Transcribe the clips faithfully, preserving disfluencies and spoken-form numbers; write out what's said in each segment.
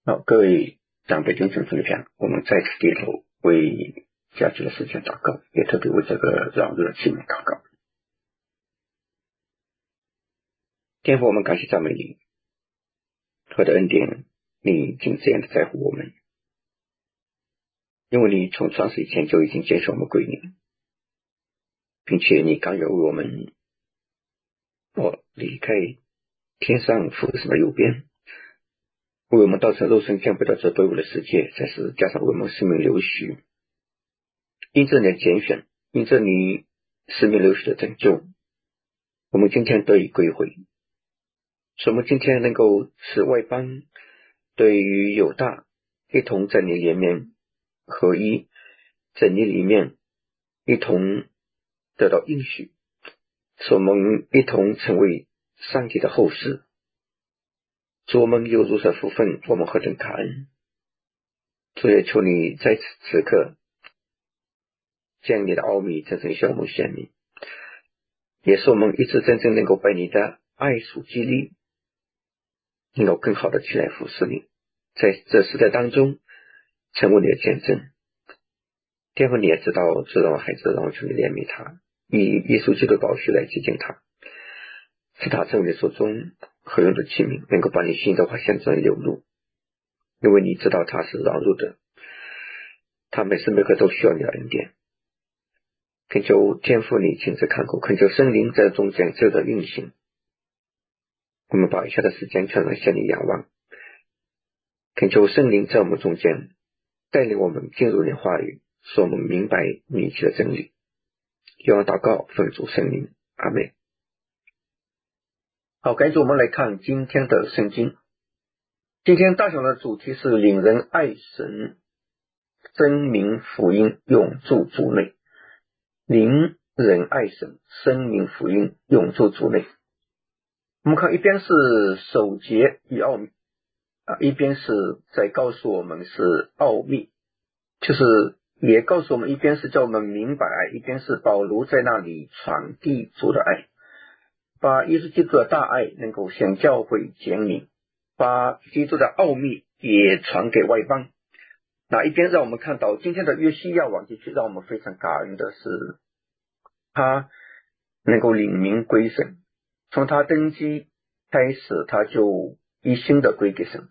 好，各位长辈弟兄姊妹平，我们再次低头为家居的事情祷告，也特别为这个扰乱的器皿祷告。天父，我们感谢赞美你，何等恩典，你竟这样的在乎我们，因为你从创世以前就已经接受我们归你，并且你刚有为我们我离开天上父神的右边，为我们道成肉身降卑到这卑微的世界，再是加上为我们生命流血，因着你的拣选，因着你生命流血的拯救，我们今天得以归回，所以我们今天能够使外邦对于犹大一同在你里面合一，在你里面一同得到应许，使我们一同成为上帝的后嗣。主，我们有如此福分，我们何等感恩。主也求你在此此刻将你的奥秘真正向我们显明，也是我们一直真正能够被你的爱所激励，能够更好的起来服侍你，在这时代当中成为你的见证。天父，你也知道，知道孩子，让我求你怜悯他，以耶稣基督的宝血来接近他，使他成为你手中合用的器皿，能够把你心的话向这流露，因为你知道他是劳碌的，他每时每刻都需要你的恩典。恳求天父你亲自看顾，恳求圣灵在中间这个运行，我们把以下的时间全然向你仰望，恳求圣灵在我们中间带领我们进入你的话语，使我们明白你一切的真理。愿我祷告奉主圣灵，阿们。好，感谢我们来看今天的圣经。今天大小的主题是领人爱神，生命福音永驻主内。领人爱神，生命福音永驻主内。我们看，一边是守节与奥秘啊，一边是在告诉我们是奥秘，就是也告诉我们，一边是叫我们明白爱，一边是保罗在那里传递主的爱，把耶稣基督的大爱能够向教会讲明，把基督的奥秘也传给外邦。那一边让我们看到今天的约西亚王地区，让我们非常感恩的是，他能够领民归神，从他登基开始，他就一心的归给神，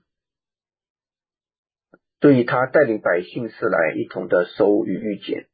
对于他带领百姓是来一同的守逾越节。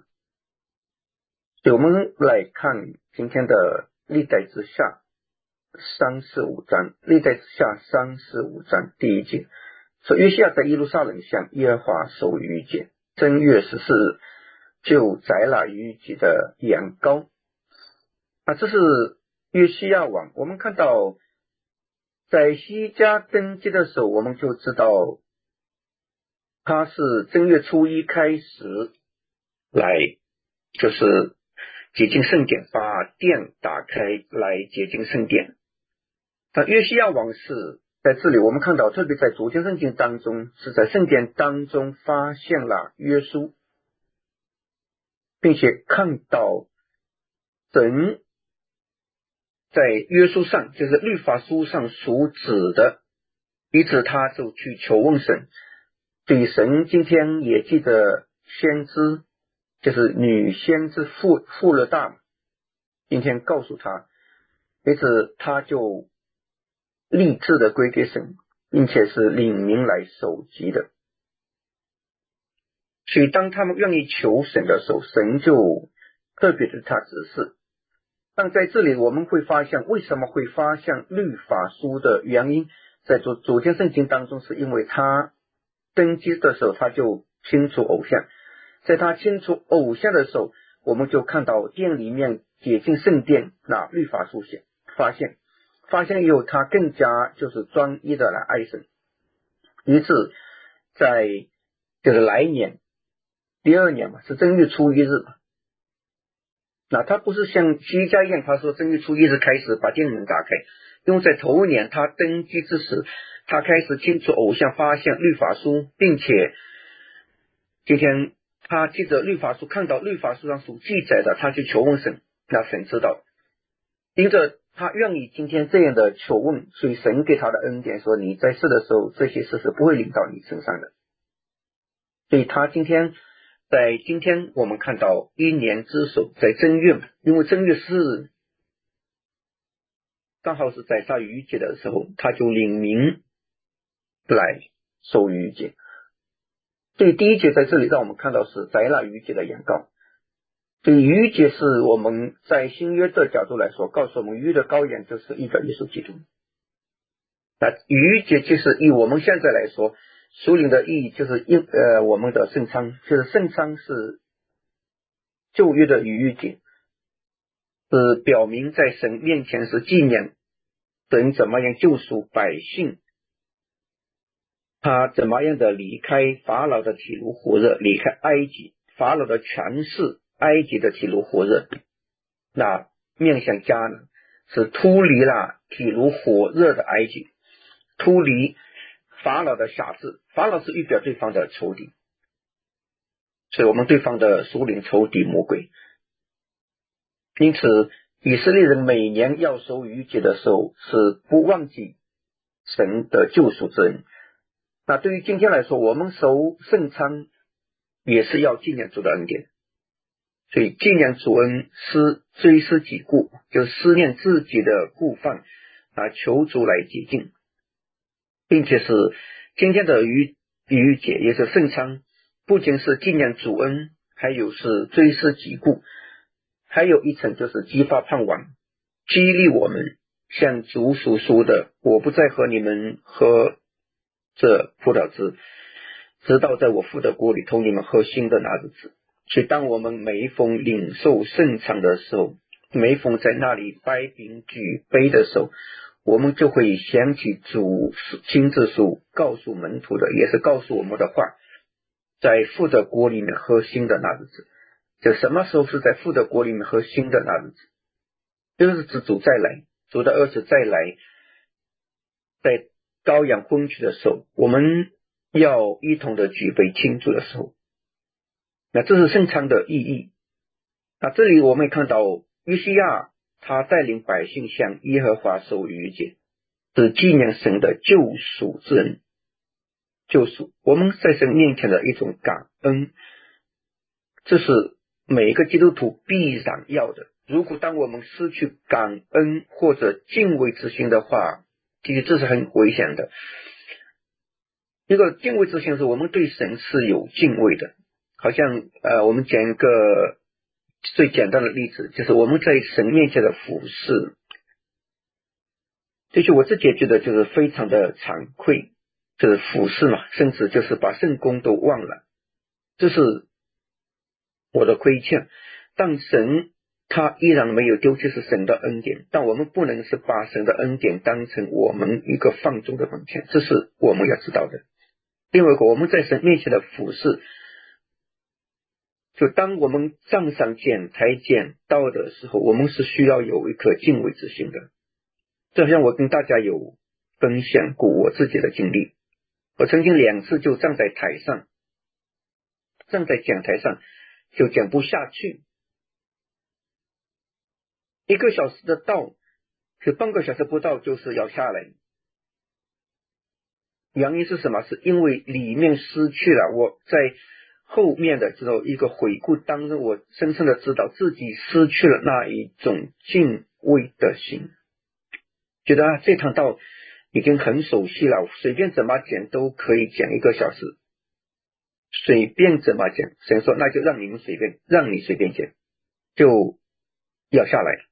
所以我们来看今天的历代之下三十五章，历代之下三十五章第一节说，约西亚在耶路撒冷向耶和华守逾越节，正月十四日就宰了逾越节的羊羔。啊，这是约西亚王。我们看到在西家登基的时候，我们就知道他是正月初一开始来就是洁净圣殿，把殿打开来洁净圣殿。那约西亚王是在这里，我们看到特别在主经圣经当中，是在圣殿当中发现了约书，并且看到神在约书上，就是律法书上所指的，因此他就去求问神。对神今天也记得先知，就是女先知富富勒大，今天告诉他，因此他就立志的归给神，并且是领民来守节的。所以当他们愿意求神的时候，神就特别的他指示。但在这里我们会发现，为什么会发现律法书的原因，在主主经圣经当中，是因为他登基的时候他就清除偶像，在他清除偶像的时候，我们就看到殿里面洁净圣殿，那律法书写发现发现以后，他更加就是专一的来爱神，于是在就是来年第二年嘛，是正月初一日嘛，那他不是像西家一样，他说正月初一日开始把殿门打开，因为在头一年他登基之时，他开始清除偶像，发现律法书，并且今天他记着律法书，看到律法书上所记载的，他去求问神，那神知道，因着他愿意今天这样的求问，所以神给他的恩典说，你在世的时候这些事是不会临到你身上的。所以他今天在今天我们看到一年之首在正月，因为正月是刚好是在杀逾节的时候，他就领民来守逾节。所以第一节在这里让我们看到是宰了逾节的原告。所以逾节是我们在新约的角度来说，告诉我们逾的羔羊就是一个耶稣基督。那逾节就是以我们现在来说，属灵的意义就是一呃我们的圣餐，就是圣餐是旧约的逾节，是表明在神面前是纪念神怎么样救赎百姓，他怎么样的离开法老的体如火热，离开埃及法老的权势，埃及的体如火热。那面向迦南是脱离了体如火热的埃及，脱离法老的辖制，法老是预表对方的仇敌，所以我们对方的属灵仇敌魔鬼。因此以色列人每年要守逾节的时候是不忘记神的救赎之恩。那对于今天来说，我们守圣餐也是要纪念主的恩典，所以纪念主恩是追思己故，就是思念自己的故犯啊，求主来洁净，并且是今天的逾逾节也是圣餐，不仅是纪念主恩，还有是追思己故，还有一层就是激发盼望，激励我们像主所说的，我不再和你们喝这葡萄汁，直到在我父的国里同你们喝新的那日子。所以当我们每一逢领受圣餐的时候，每一逢在那里掰饼举杯的时候，我们就会想起主亲自所告诉门徒的，也是告诉我们的话，在父的国里面喝新的那日子。就什么时候是在父的国里面喝新的那日子，就是指主再来，主的儿子再来，在羔羊婚娶的时候，我们要一同的举杯庆祝的时候，那这是圣餐的意义。那这里我们看到约西亚他带领百姓向耶和华守逾节，是纪念神的救赎之恩，救赎我们在神面前的一种感恩，这是每一个基督徒必然要的。如果当我们失去感恩或者敬畏之心的话，其实这是很危险的。一个敬畏之心是我们对神是有敬畏的，好像呃，我们讲一个最简单的例子，就是我们在神面前的服侍，这些我自己觉得就是非常的惭愧，就是服侍嘛，甚至就是把圣功都忘了，这是我的亏欠。但神他依然没有丢弃是神的恩典，但我们不能是把神的恩典当成我们一个放纵的本钱，这是我们要知道的。另外一个，我们在神面前的服侍，就当我们账上捡才捡到的时候，我们是需要有一颗敬畏之心的。就好像我跟大家有分享过我自己的经历，我曾经两次就站在台上，站在讲台上就讲不下去，一个小时的到，是半个小时不到就是要下来。原因是什么？是因为里面失去了，我在后面的这种一个回顾当中，我深深的知道自己失去了那一种敬畏的心，觉得啊，这堂道已经很熟悉了，随便怎么讲都可以讲一个小时，随便怎么讲，神说那就让你们随便，让你随便讲，就要下来了。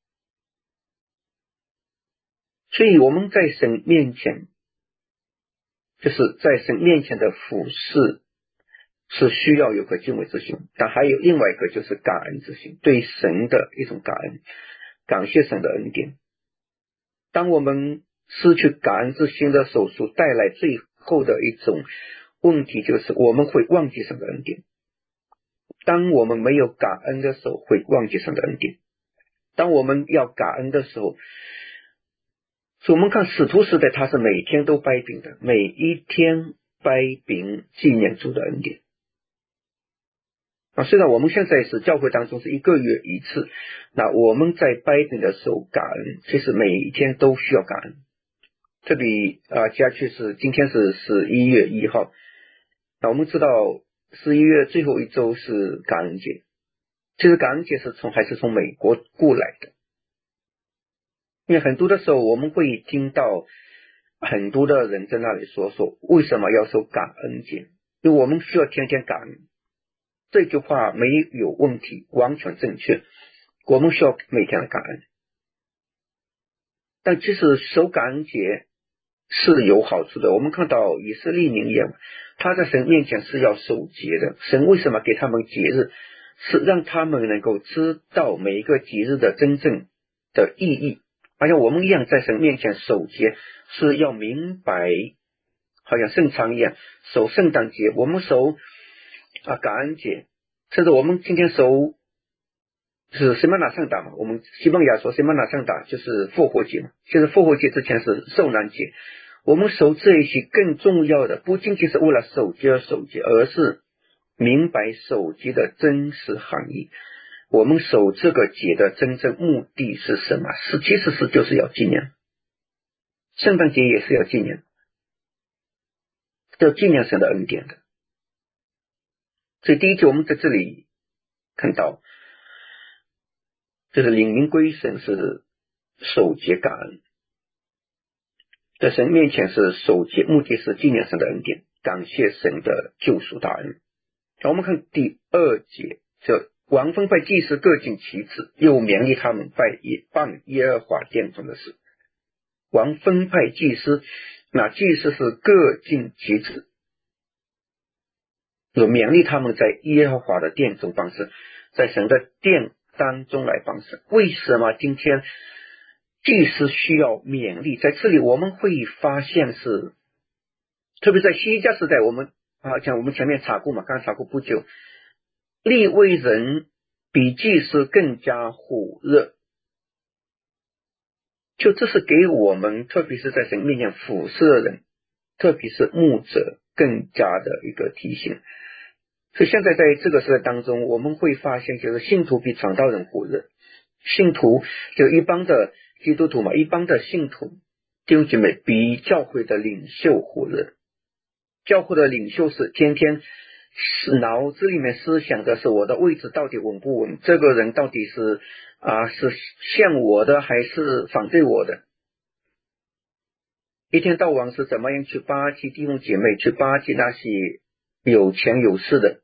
所以我们在神面前，就是在神面前的服侍是需要有个敬畏之心，但还有另外一个就是感恩之心，对神的一种感恩，感谢神的恩典。当我们失去感恩之心的时候，所带来最后的一种问题就是我们会忘记神的恩典。当我们没有感恩的时候，会忘记神的恩典。当我们要感恩的时候，所以我们看使徒时代，他是每天都掰饼的，每一天掰饼纪念主的恩典。 啊，虽然我们现在是教会当中是一个月一次，那我们在拜饼的时候感恩，其实每一天都需要感恩。特别啊，加去是今天是十一月一号，那我们知道十一月最后一周是感恩节，其实感恩节是从还是从美国过来的，因为很多的时候我们会听到很多的人在那里说说为什么要说感恩节，因为我们需要天天感恩。这句话没有问题，完全正确，我们需要每天的感恩。但其实守感恩节是有好处的，我们看到以色列民也他在神面前是要守节的，神为什么给他们节日，是让他们能够知道每一个节日的真正的意义，好像我们一样在神面前守节是要明白，好像圣餐一样守圣诞节，我们守啊感恩节，甚至我们今天守是西曼拿圣诞嘛，我们西班牙说西曼拿圣诞就是复活节嘛，其实复活节之前是受难节，我们守这一些更重要的不仅仅是为了守节而守节，而是明白守节的真实含义。我们守这个节的真正目的是什么？是其实是就是要纪念，圣诞节也是要纪念，要纪念神的恩典的。所以第一节我们在这里看到，就是领民归神是守节感恩，在神面前是守节，目的是纪念神的恩典，感谢神的救赎大恩。我们看第二节，这王分派祭司各尽其职，又勉励他们拜耶办耶和华殿中的事。王分派祭司，那祭司是各尽其职，有勉励他们在耶和华的殿中办事，在神的殿当中来办事。为什么今天祭司需要勉励？在这里我们会发现是，特别在西家时代，我们啊，像我们前面查过嘛，刚查过不久，利未人比祭司更加火热，就这是给我们，特别是在神面前服侍的人，特别是牧者更加的一个提醒。所以现在在这个时代当中，我们会发现就是信徒比传道人火热，信徒就一般的基督徒嘛，一般的信徒弟兄姐妹比教会的领袖火热。教会的领袖是天天脑子里面思想的是我的位置到底稳不稳，这个人到底是啊是像我的还是反对我的，一天到晚是怎么样去巴结弟兄姐妹，去巴结那些有钱有势的，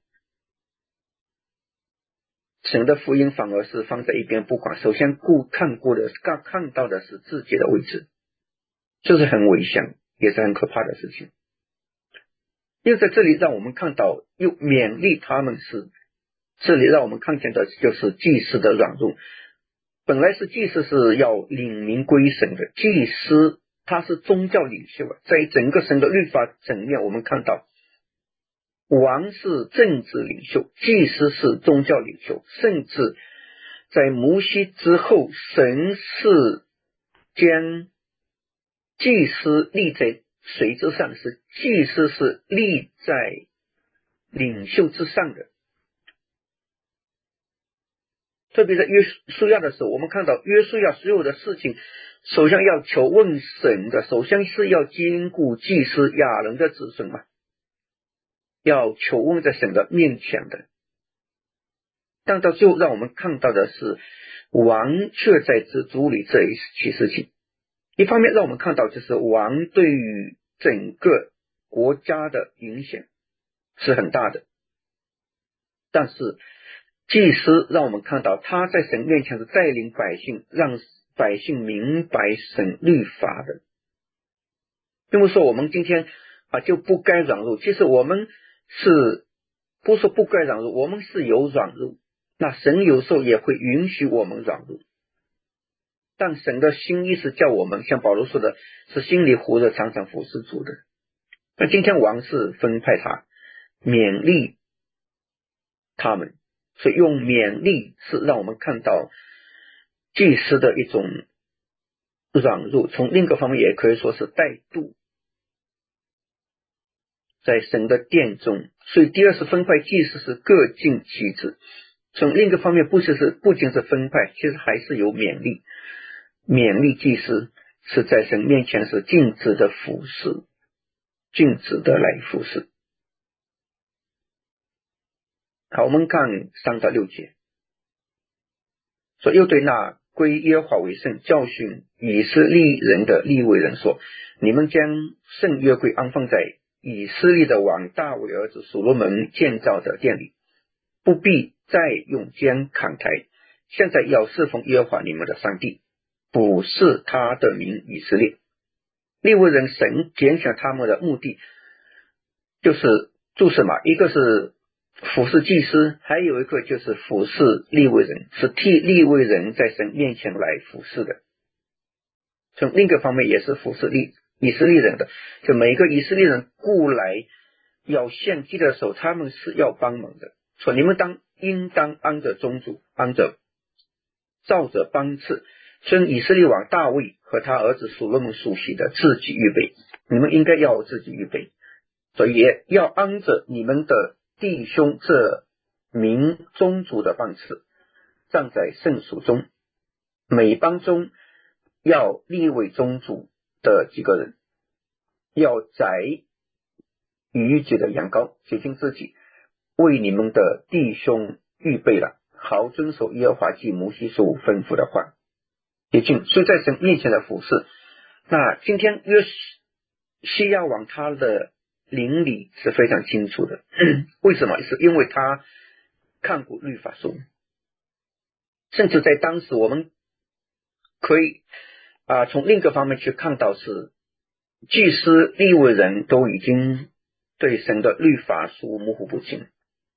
神的福音反而是放在一边不管，首先顾看过的看看到的是自己的位置，这是很危险也是很可怕的事情。因为在这里让我们看到又勉励他们，是这里让我们看见的就是祭司的软弱。本来是祭司是要领民归神的，祭司他是宗教领袖，在整个神的律法层面我们看到王是政治领袖，祭司是宗教领袖，甚至在摩西之后，神是将祭司立在谁之上，是祭司是立在领袖之上的。特别在约书亚的时候，我们看到约书亚所有的事情首先要求问神的，首先是要兼顾祭司亚伦的子孙嘛，要求问在神的面前的。但到最后让我们看到的是王却在这主理这一起事情，一方面让我们看到就是王对于整个国家的影响是很大的，但是祭司让我们看到他在神面前是带领百姓，让百姓明白神律法的，并不是说我们今天啊就不该软弱，其实我们是不说不该软弱，我们是有软弱，那神有时候也会允许我们软弱，但神的心意是叫我们像保罗说的是心里活着常常服侍主的。那今天王是分派他勉励他们，所以用勉励是让我们看到祭司的一种软弱，从另一个方面也可以说是带度。 在神的殿中。所以第二是分派祭司是各尽其职。从另一个方面，不只是不仅是分派，其实还是有勉励。勉励祭司是在神面前是尽职的服侍，尽职的来服侍。好，我们看三到六节，说又对那归耶和华为圣、教训以色列人的利未人说：你们将圣约柜安放在以色列的王大卫儿子所罗门建造的殿里，不必再用肩扛抬。现在要侍奉耶和华你们的上帝，不是他的名以色列。利未人神拣选他们的目的就是做什么？一个是服侍祭司，还有一个就是服侍利未人，是替利未人在神面前来服侍的。从另一个方面也是服侍利以色列人的，就每个以色列人雇来要献祭的时候，他们是要帮忙的。说你们当应当按着宗主，按着照着班次，遵以色列王大卫和他儿子所罗门所许的自己预备。你们应该要自己预备，所以也要按着你们的弟兄这民宗主的班次，站在圣所中。每班中要立为宗主的几个人，要宰逾节的羊羔，洁净自己，为你们的弟兄预备了，好遵守耶和华祭摩西所吩咐的话。洁净，所以在神面前的服侍。那今天约西亚王他的灵里是非常清楚的，为什么？是因为他看过律法书，甚至在当时我们可以啊、呃、从另一个方面去看到，是祭司利未人都已经对神的律法书模糊不清。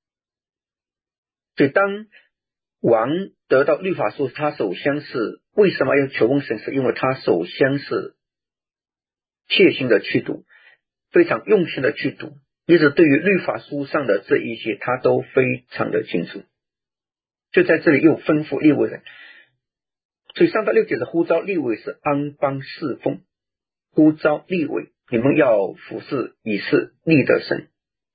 所以当王得到律法书，他首先是为什么要求问神？是因为他首先是切心的去读，非常用心的去读，一直对于律法书上的这一些他都非常的清楚。就在这里又吩咐利未人，所以三到六节的呼召利未是安邦侍奉，呼召利未，你们要服侍以色列的神，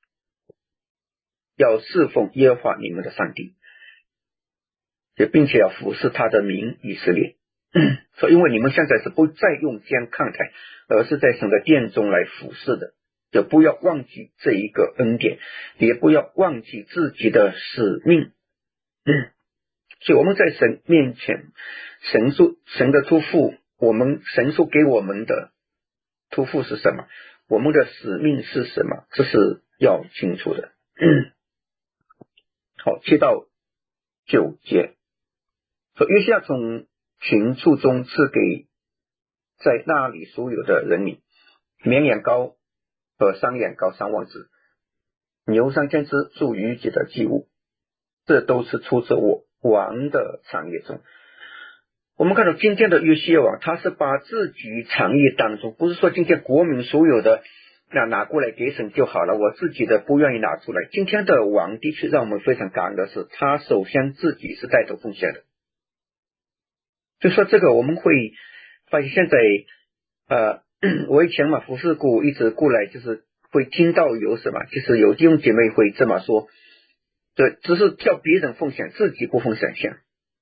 要侍奉耶和华你们的上帝，也并且要服侍他的名以色列。所以因为你们现在是不再用肩扛抬，而是在神的殿中来服侍的，就不要忘记这一个恩典，也不要忘记自己的使命。嗯，所以我们在神面前，神说神的托付，我们神说给我们的托付是什么？我们的使命是什么？这是要清楚的。嗯，好，七到九节，说约西亚从群畜中赐给在那里所有的人民绵羊羔和山羊羔三万只，牛三千只属于自己的祭物，这都是出自我王的产业中。我们看到今天的约西亚王，他是把自己产业当中，不是说今天国民所有的那拿过来给神就好了，我自己的不愿意拿出来。今天的王的确让我们非常感恩的是，他首先自己是带头奉献的。就说这个我们会发现，现在呃，我以前嘛服侍过，一直过来就是会听到有什么，就是有弟兄姐妹会这么说，对，只是叫别人奉献，自己不奉献献。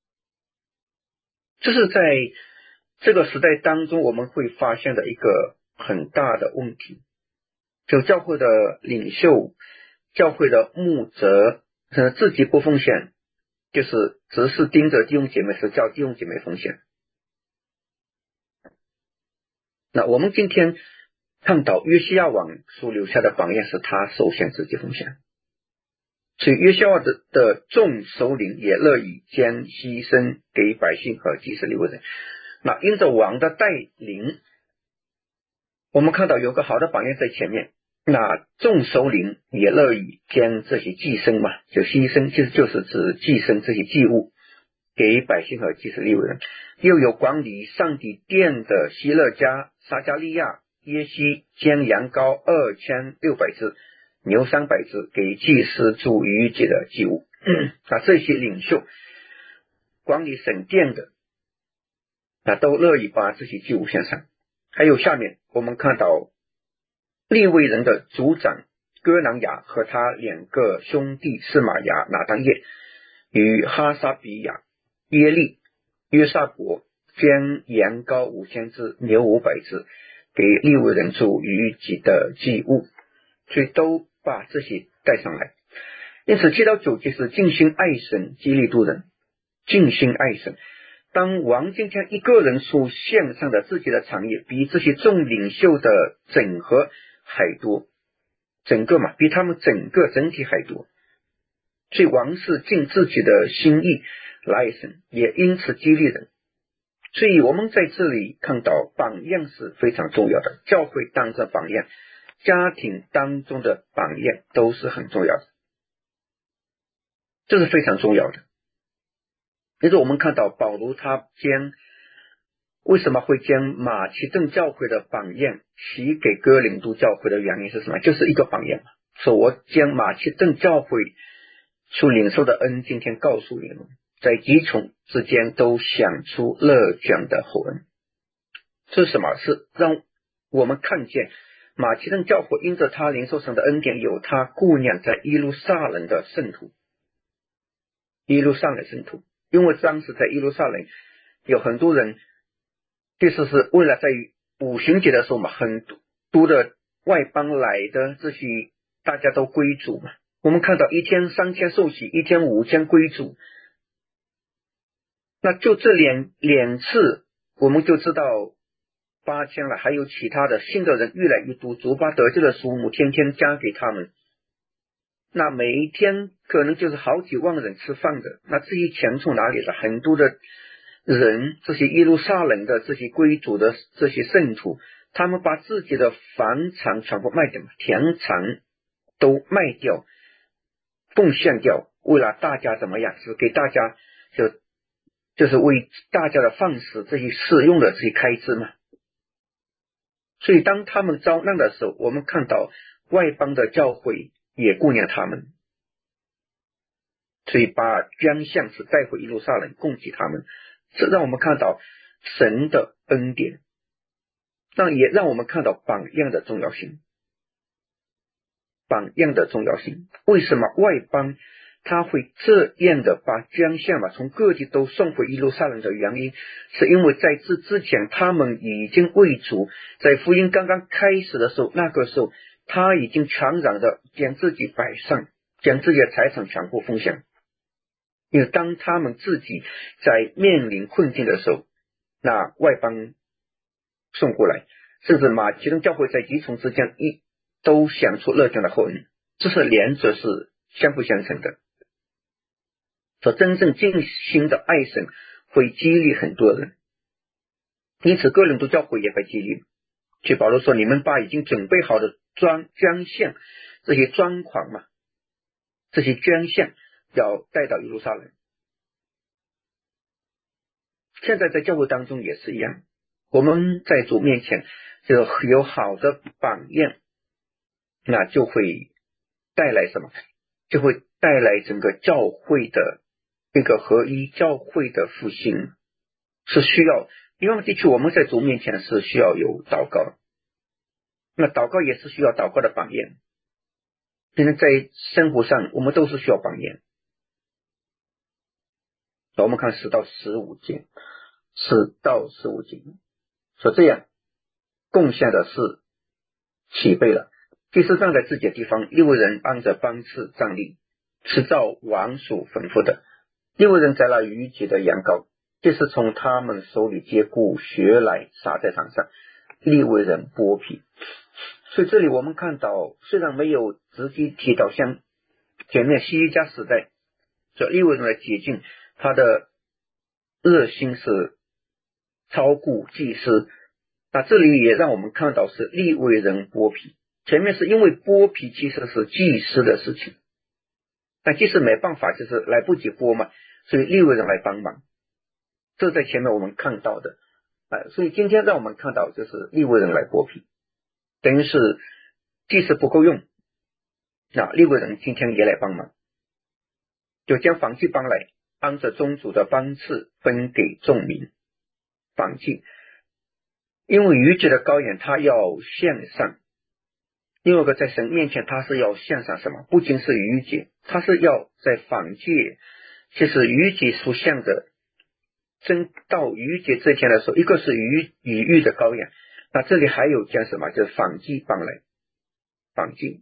这是在这个时代当中我们会发现的一个很大的问题。就教会的领袖、教会的牧者呃自己不奉献，就是只是盯着弟兄姐妹，是叫弟兄姐妹奉献。那我们今天看到约西亚王所留下的榜样，是他首先自己奉献，所以约西亚的的众首领也乐意将牺牲给百姓和祭司利未人。那因着王的带领，我们看到有个好的榜样在前面，那众首领也乐意将这些祭牲嘛，就牺牲，其实就是指祭牲这些祭物给百姓和祭司利未人。又有管理上帝殿的希勒家、撒加利亚、耶西将羊羔二千六百只、牛三百只给祭司做逾节的祭物。那这些领袖管理神殿的，那都乐意把这些祭物献上。还有下面我们看到利未人的族长哥囊雅和他两个兄弟司马牙、拿当业与哈沙比亚、耶利、约萨伯将羊羔五千只、牛五百只给利未人做逾己的祭物，所以都把这些带上来。因此七到九节是尽心爱神，激励度人，尽心爱神。当王今天一个人所献上的自己的产业比这些众领袖的整合还多，整个嘛，比他们整个整体还多，所以王是尽自己的心意来爱神，也因此激励人。所以我们在这里看到榜样是非常重要的，教会当着榜样，家庭当中的榜样都是很重要的，这是非常重要的。也就是我们看到保罗他将为什么会将马其顿教会的榜样许给哥林多教会的原因是什么？就是一个榜样嘛，说我将马其顿教会所领受的恩今天告诉你们，在几重之间都享出乐捐的厚恩。这是什么？是让我们看见马其顿教会因着他领受神的恩典，有他顾念在耶路撒冷的圣徒，耶路撒冷圣徒，因为当时在耶路撒冷有很多人，第四是为了在五旬节的时候嘛，很多的外邦来的这些大家都归主嘛。我们看到一天三千受洗，一天五千归主，那就这两两次我们就知道八千了，还有其他的信的人越来越多，主把得救的数目天天加给他们，那每一天可能就是好几万人吃饭的，那这些钱从哪里来？很多的人，这些耶路撒冷的这些归主的这些圣徒，他们把自己的房产全部卖掉，田产都卖掉，奉献掉，为了大家怎么样？是给大家就就是为大家的饭食这些使用的这些开支嘛。所以当他们遭难的时候，我们看到外邦的教会也顾念他们，所以把捐项是带回耶路撒冷供给他们，这让我们看到神的恩典，让也让我们看到榜样的重要性。榜样的重要性，为什么外邦他会这样的把捐项嘛从各地都送回耶路撒冷的原因，是因为在这之前他们已经为主，在福音刚刚开始的时候，那个时候他已经全然的将自己摆上，将自己的财产全部奉献。因为当他们自己在面临困境的时候，那外邦送过来，甚至马其顿教会在几重之间一都享出乐捐的厚恩，这是两者是相辅相成的。说真正尽心的爱神会激励很多人，因此哥林多教会也被激励。所以保罗说，你们把已经准备好的捐捐项，这些专款嘛，这些捐项要带到耶路撒冷。现在在教会当中也是一样，我们在主面前就有好的榜样，那就会带来什么？就会带来整个教会的一个合一，教会的复兴是需要，因为的确我们在主面前是需要有祷告，那祷告也是需要祷告的榜样。因为在生活上我们都是需要榜样。我们看十到十五节，十到十五节说这样贡献的是起备了。第四站在自己的地方，利未人按着班次站立，是照王所吩咐的。利未人宰了逾节的羊羔，就是从他们手里接过血来洒在场上，利未人剥皮。所以这里我们看到，虽然没有直接提到像前面西家时代这利未人的洁净，他的热心是超过祭司，那这里也让我们看到是利未人剥皮。前面是因为剥皮其实是祭司的事情，但即使没办法，就是来不及剥嘛，所以利未人来帮忙，这在前面我们看到的、呃、所以今天让我们看到就是利未人来剥皮，等于是祭司不够用，那利未人今天也来帮忙，就将燔祭搬来，按着宗主的班次分给众民。燔祭因为逾节的羔羊他要献上， 另外一个在神面前他是要献上什么？不仅是逾节，他是要在燔祭，其实逾节所向的真到逾节这天的时候，一个是逾逾越的羔羊，那这里还有讲什么？就是燔祭帮来燔祭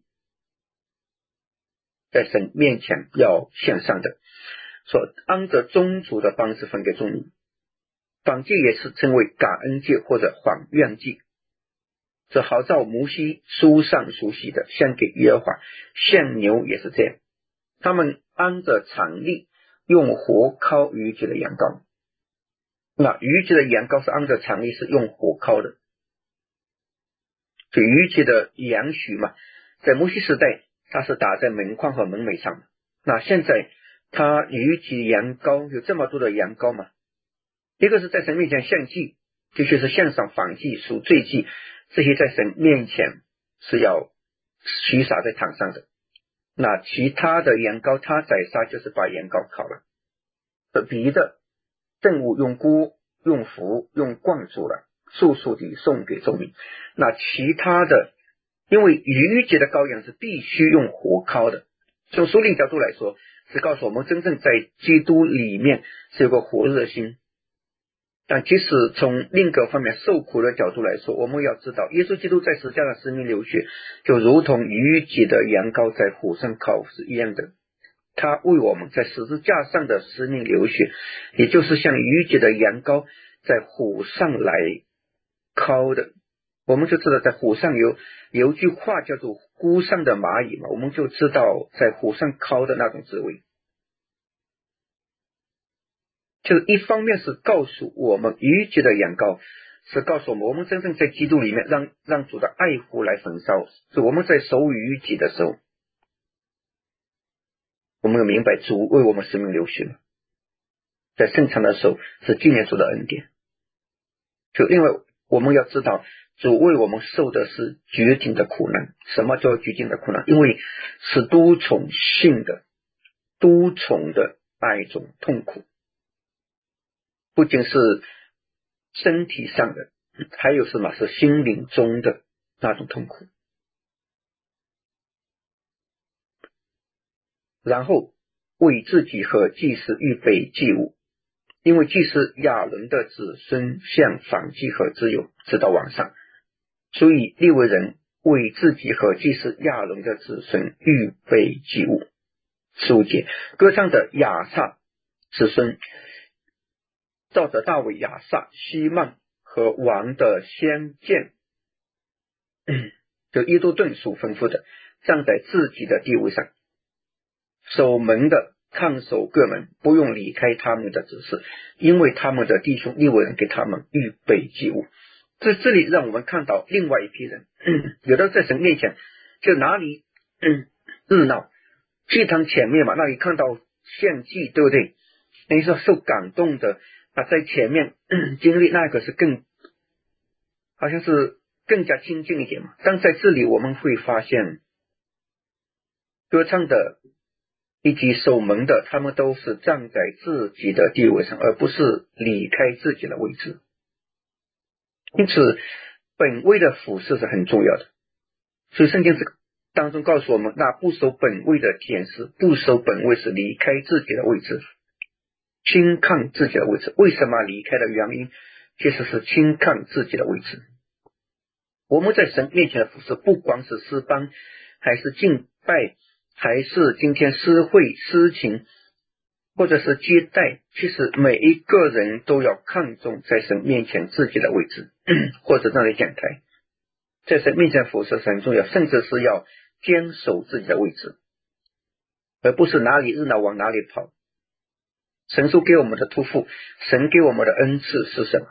在神面前要献上的，说按着宗族的方式分给众民。燔祭也是称为感恩祭或者还愿祭，这好照摩西书上熟悉的，献给耶和华。献牛也是这样，他们按着常例用火烤逾节的羊羔，那逾节的羊羔是按照常例是用火烤的，就逾节的羊许嘛，在摩西时代它是打在门框和门楣上的，那现在它逾节羊羔有这么多的羊羔嘛，一个是在神面前献祭，这就是献上燔祭赎罪祭，这些在神面前是要许洒在坛上的，那其他的羊羔他宰杀就是把羊羔烤了，别的政务用锅用符用罐煮了，速速地送给众民。那其他的因为逾节的羔羊是必须用火烤的，从属灵角度来说是告诉我们真正在基督里面是有个火热心，但即使从另一个方面受苦的角度来说，我们要知道耶稣基督在十字架的生命流血就如同逾节的羊羔在火上烤是一样的，他为我们在十字架上的生命流血，也就是像逾节的羊羔在火上来烤的。我们就知道在火上有有句话叫做孤上的蚂蚁嘛，我们就知道在火上烤的那种滋味，就是一方面是告诉我们逾节的羊羔是告诉我们我们真正在基督里面让让主的爱火来焚烧，是我们在守逾节的时候我们要明白主为我们生命流血了，在圣餐的时候是纪念主的恩典，就因为我们要知道主为我们受的是绝顶的苦难。什么叫绝顶的苦难？因为是多重性的多重的那一种痛苦，不仅是身体上的，还有什么是心灵中的那种痛苦。然后为自己和祭司预备祭物，因为祭司亚伦的子孙向燔祭和自由直到晚上，所以利未人为自己和祭司亚伦的子孙预备祭物。十五节，歌唱的亚萨子孙照着大卫、亚萨、希曼和王的先见，就耶多顿所吩咐的，站在自己的地位上，守门的看守各门，不用离开他们的指示，因为他们的弟兄利未人给他们预备祭物。在这里让我们看到另外一批人，嗯、有的在神面前就哪里、嗯、热闹，祭坛前面嘛，那里看到献祭，对不对？那时候受感动的啊，在前面、嗯、经历那个是更好像是更加亲近一点嘛。但在这里我们会发现，歌唱的以及守门的，他们都是站在自己的地位上，而不是离开自己的位置。因此本位的服事是很重要的，所以圣经当中告诉我们，那不守本位的天使，不守本位是离开自己的位置，轻看自己的位置。为什么离开的原因其实是轻看自己的位置。我们在神面前的服事，不光是诗班还是敬拜，还是今天诗会诗情或者是接待，其实每一个人都要看重在神面前自己的位置，或者站在讲台，在神面前服事是很重要，甚至是要坚守自己的位置，而不是哪里热闹往哪里跑。神所给我们的托付，神给我们的恩赐是什么？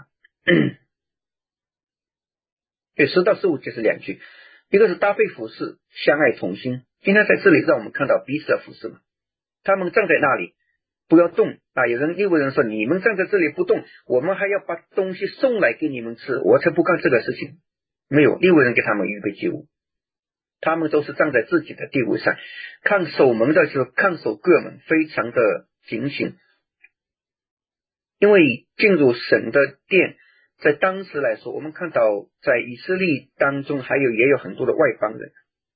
对，十到十五节是两句，一个是搭配服事，相爱同心。今天在这里让我们看到彼此的服事嘛，他们站在那里不要动啊！有人利未人说，你们站在这里不动，我们还要把东西送来给你们吃，我才不干这个事情。没有，利未人给他们预备祭物，他们都是站在自己的地位上，看守门的就是看守各门，非常的警醒。因为进入神的殿，在当时来说，我们看到在以色列当中还有也有很多的外邦人，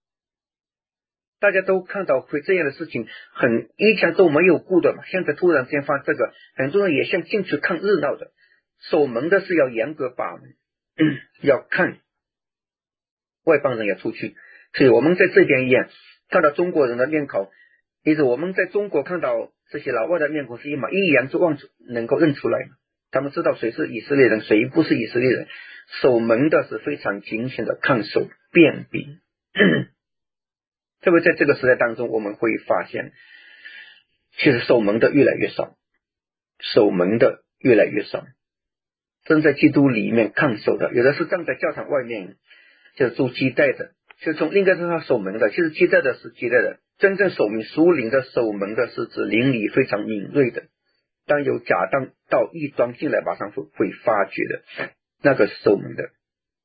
大家都看到会这样的事情，很以前都没有顾的嘛，现在突然间发这个，很多人也像进去看热闹的。守门的是要严格把门，嗯、要看外邦人要出去。所以我们在这边一样，看到中国人的面孔，也是我们在中国看到这些老外的面孔是一模一样，就望能够认出来。他们知道谁是以色列人，谁不是以色列人。守门的是非常警醒的看守辨别。特别在这个时代当中，我们会发现其实守门的越来越少，守门的越来越少。正在基督里面看守的，有的是站在教堂外面就是做接待的，就从另一个地方守门的，其实接待的是接待的，真正守门属灵的守门的是指灵里非常敏锐的，当有假当到异端进来马上会会发觉的，那个是守门的，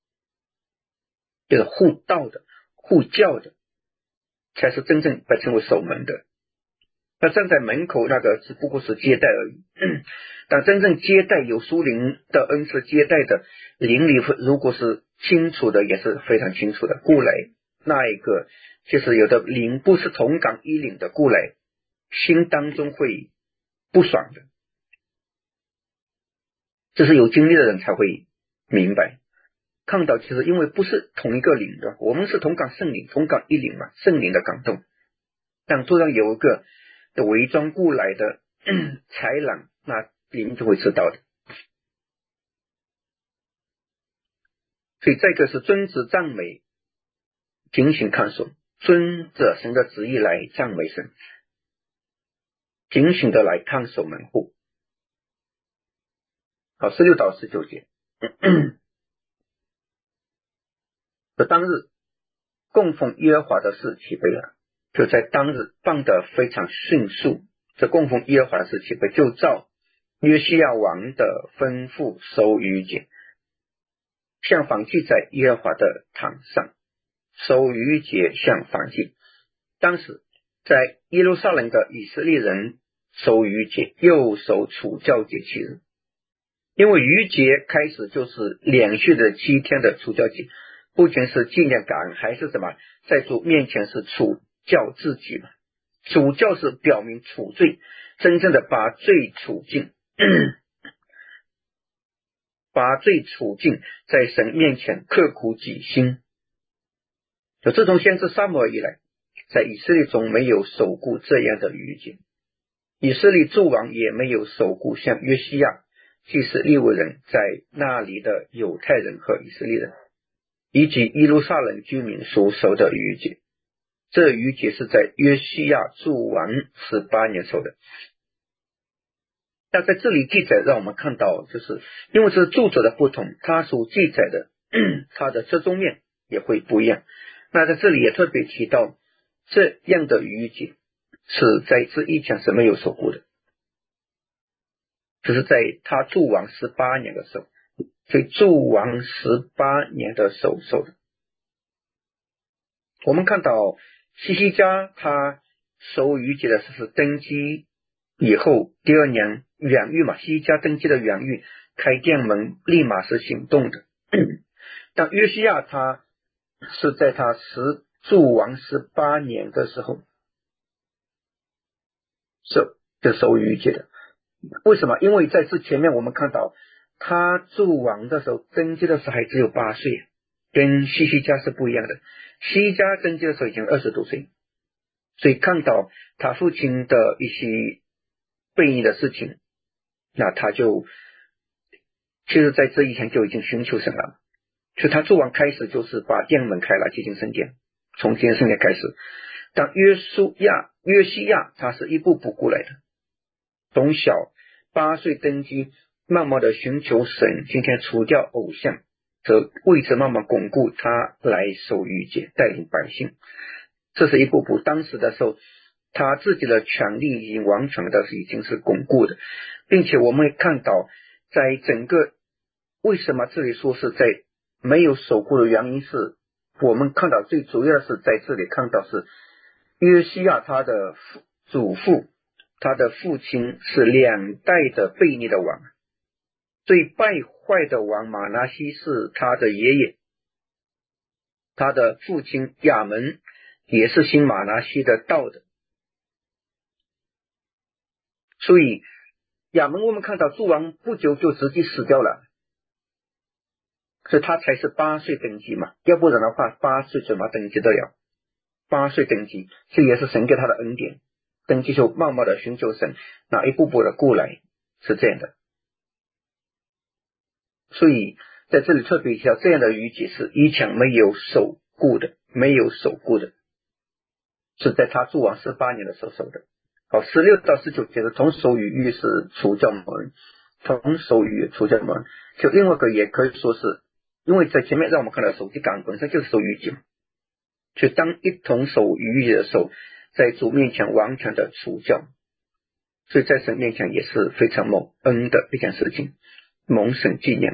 就是护道的护教的才是真正被称为守门的。那站在门口那个只不过是接待而已，但真正接待有属灵的恩赐接待的灵里如果是清楚的，也是非常清楚的。故来那一个就是有的灵不是同岗一领的，故来心当中会不爽的，这是有经历的人才会明白。看到其实因为不是同一个领的，我们是同岗圣灵，同岗一领嘛，圣灵的感动，但突然有一个的伪装过来的豺狼，那灵就会知道的。所以这个是尊子赞美，警醒看守，遵着神的旨意来赞美神，警醒的来看守门户。好，十六到十九节。这当日供奉耶和华的事起备了，就在当日办得非常迅速。这供奉耶和华的事起备，就照约西亚王的吩咐收逾节，像燔祭在耶和华的坛上，收逾节像燔祭。当时在耶路撒冷的以色列人收逾节，又守除酵节七日，因为逾节开始就是连续的七天的除酵节，不仅是纪念感恩，还是什么，在主面前是除酵自己嘛。除酵是表明除罪，真正的把罪除尽，把罪除尽，在神面前刻苦己心。就自从先知撒母耳以来，在以色列中没有守顾这样的逾节，以色列诸王也没有守顾像约西亚祭司利未人在那里的犹太人和以色列人以及耶路撒冷居民所守的逾节。这逾节是在约西亚诸王十八年守的。那在这里记载让我们看到，就是因为这著作的不同，他所记载的他的侧重面也会不一样。那在这里也特别提到，这样的逾节是在这以前是没有守过的，只是在他诸王十八年的时候，所以诸王十八年的时候守的。我们看到西西家他守逾节的是登基以后第二年远狱嘛，西西家登基的远狱开殿门立马是行动的。但约西亚他是在他十诸王十八年的时候守就守逾节的。为什么？因为在这前面我们看到他诸王的时候登基的时候还只有八岁，跟西西家是不一样的。西西家登基的时候已经二十多岁，所以看到他父亲的一些悖逆的事情，那他就其实在这以前就已经寻求神了。所以他诸王开始就是把殿门开了，接近圣殿，从接近圣殿开始。但约书亚约西亚他是一步步过来的，从小八岁登基，慢慢的寻求神，今天除掉偶像，则为此慢慢巩固他来守逾节，带领百姓。这是一步步，当时的时候他自己的权力已经完全的已经是巩固的，并且我们会看到在整个为什么这里说是在没有守护的原因，是我们看到最主要的是在这里看到是约西亚他的祖父，他的父亲是两代的悖逆的王，最败坏的王马拿西是他的爷爷，他的父亲亚门也是新马拿西的道的。所以亚门我们看到诸王不久就直接死掉了，所以他才是八岁登基嘛，要不然的话八岁怎么登基得了？八岁登基，这也是神给他的恩典，登基就默默的寻求神，那一步步的过来，是这样的。所以在这里特别提到，这样的语解是以前没有守固的，没有守固的，是在他驻王十八年的时候守的。好，十六到十九节的同守于狱是除教门，同守于除教门，就另外一个也可以说是，因为在前面让我们看到手机岗本身就是守逾节嘛，就当一同守逾节的时候，在主面前完全的除教，所以在神面前也是非常蒙恩的一件事情，蒙神纪念。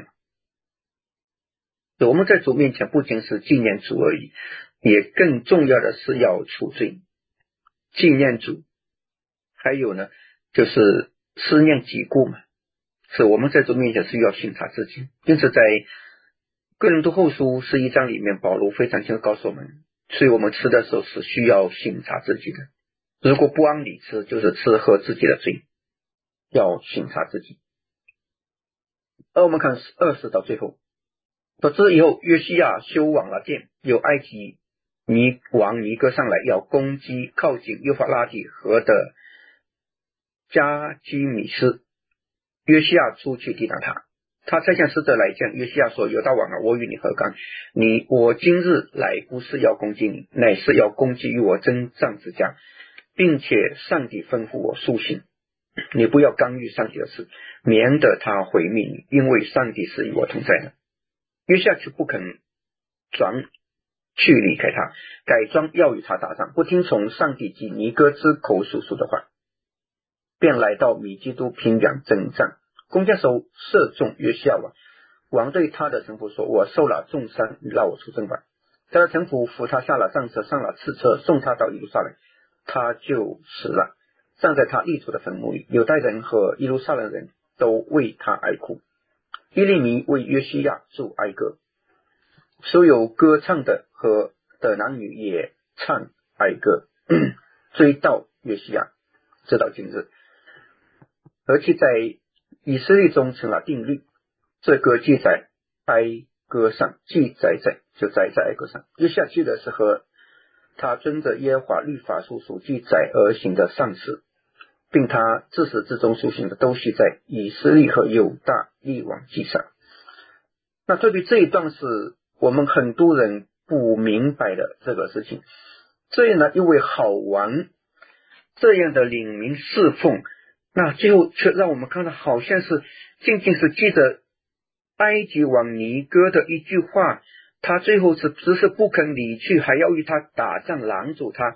我们在主面前不仅是纪念主而已，也更重要的是要除罪，纪念主，还有呢就是思念己故嘛，是我们在主面前是要省察自己。因此在哥林多后书十一章里面，保罗非常清楚告诉我们，所以我们吃的时候是需要省察自己的，如果不按理吃，就是吃喝自己的罪，要省察自己。而我们看二十到最后，说之以后约西亚修往了殿，有埃及尼王尼哥上来要攻击靠近幼发拉底河的加基米斯，约西亚出去抵挡他。他差遣使者来见约西亚说，犹大王啊，我与你何干？你我今日来不是要攻击你，乃是要攻击与我征战之家，并且上帝吩咐我苏醒，你不要干预上帝的事，免得他毁灭你，因为上帝是与我同在的。约西亚却不肯转去离开他，改装要与他打仗，不听从上帝及尼哥之口所说的话，便来到米基都平原征战。弓箭手射中约西亚王，王对他的臣仆说，我受了重伤，你让我出征吧。他的臣仆扶他下了战车，上了次车，送他到耶路撒冷，他就死了，葬在他立主的坟墓里。犹太人和耶路撒冷人都为他哀哭。耶利米为约西亚祝哀歌，所有歌唱的和的男女也唱哀歌，追悼约西亚，直到今日，而且在以色列中成了定律。这歌记在哀歌上，记载在就载在哀歌上。约西亚记的是和他遵着耶和华律法书所记载而行的善事，并他自始至终所行的都写在以色列和犹大列王记上。那特别这一段是我们很多人不明白的这个事情，这样呢，因为好玩这样的领民侍奉，那最后却让我们看到好像是仅仅是记着埃及王尼哥的一句话，他最后是只是不肯离去，还要与他打仗，拦阻他，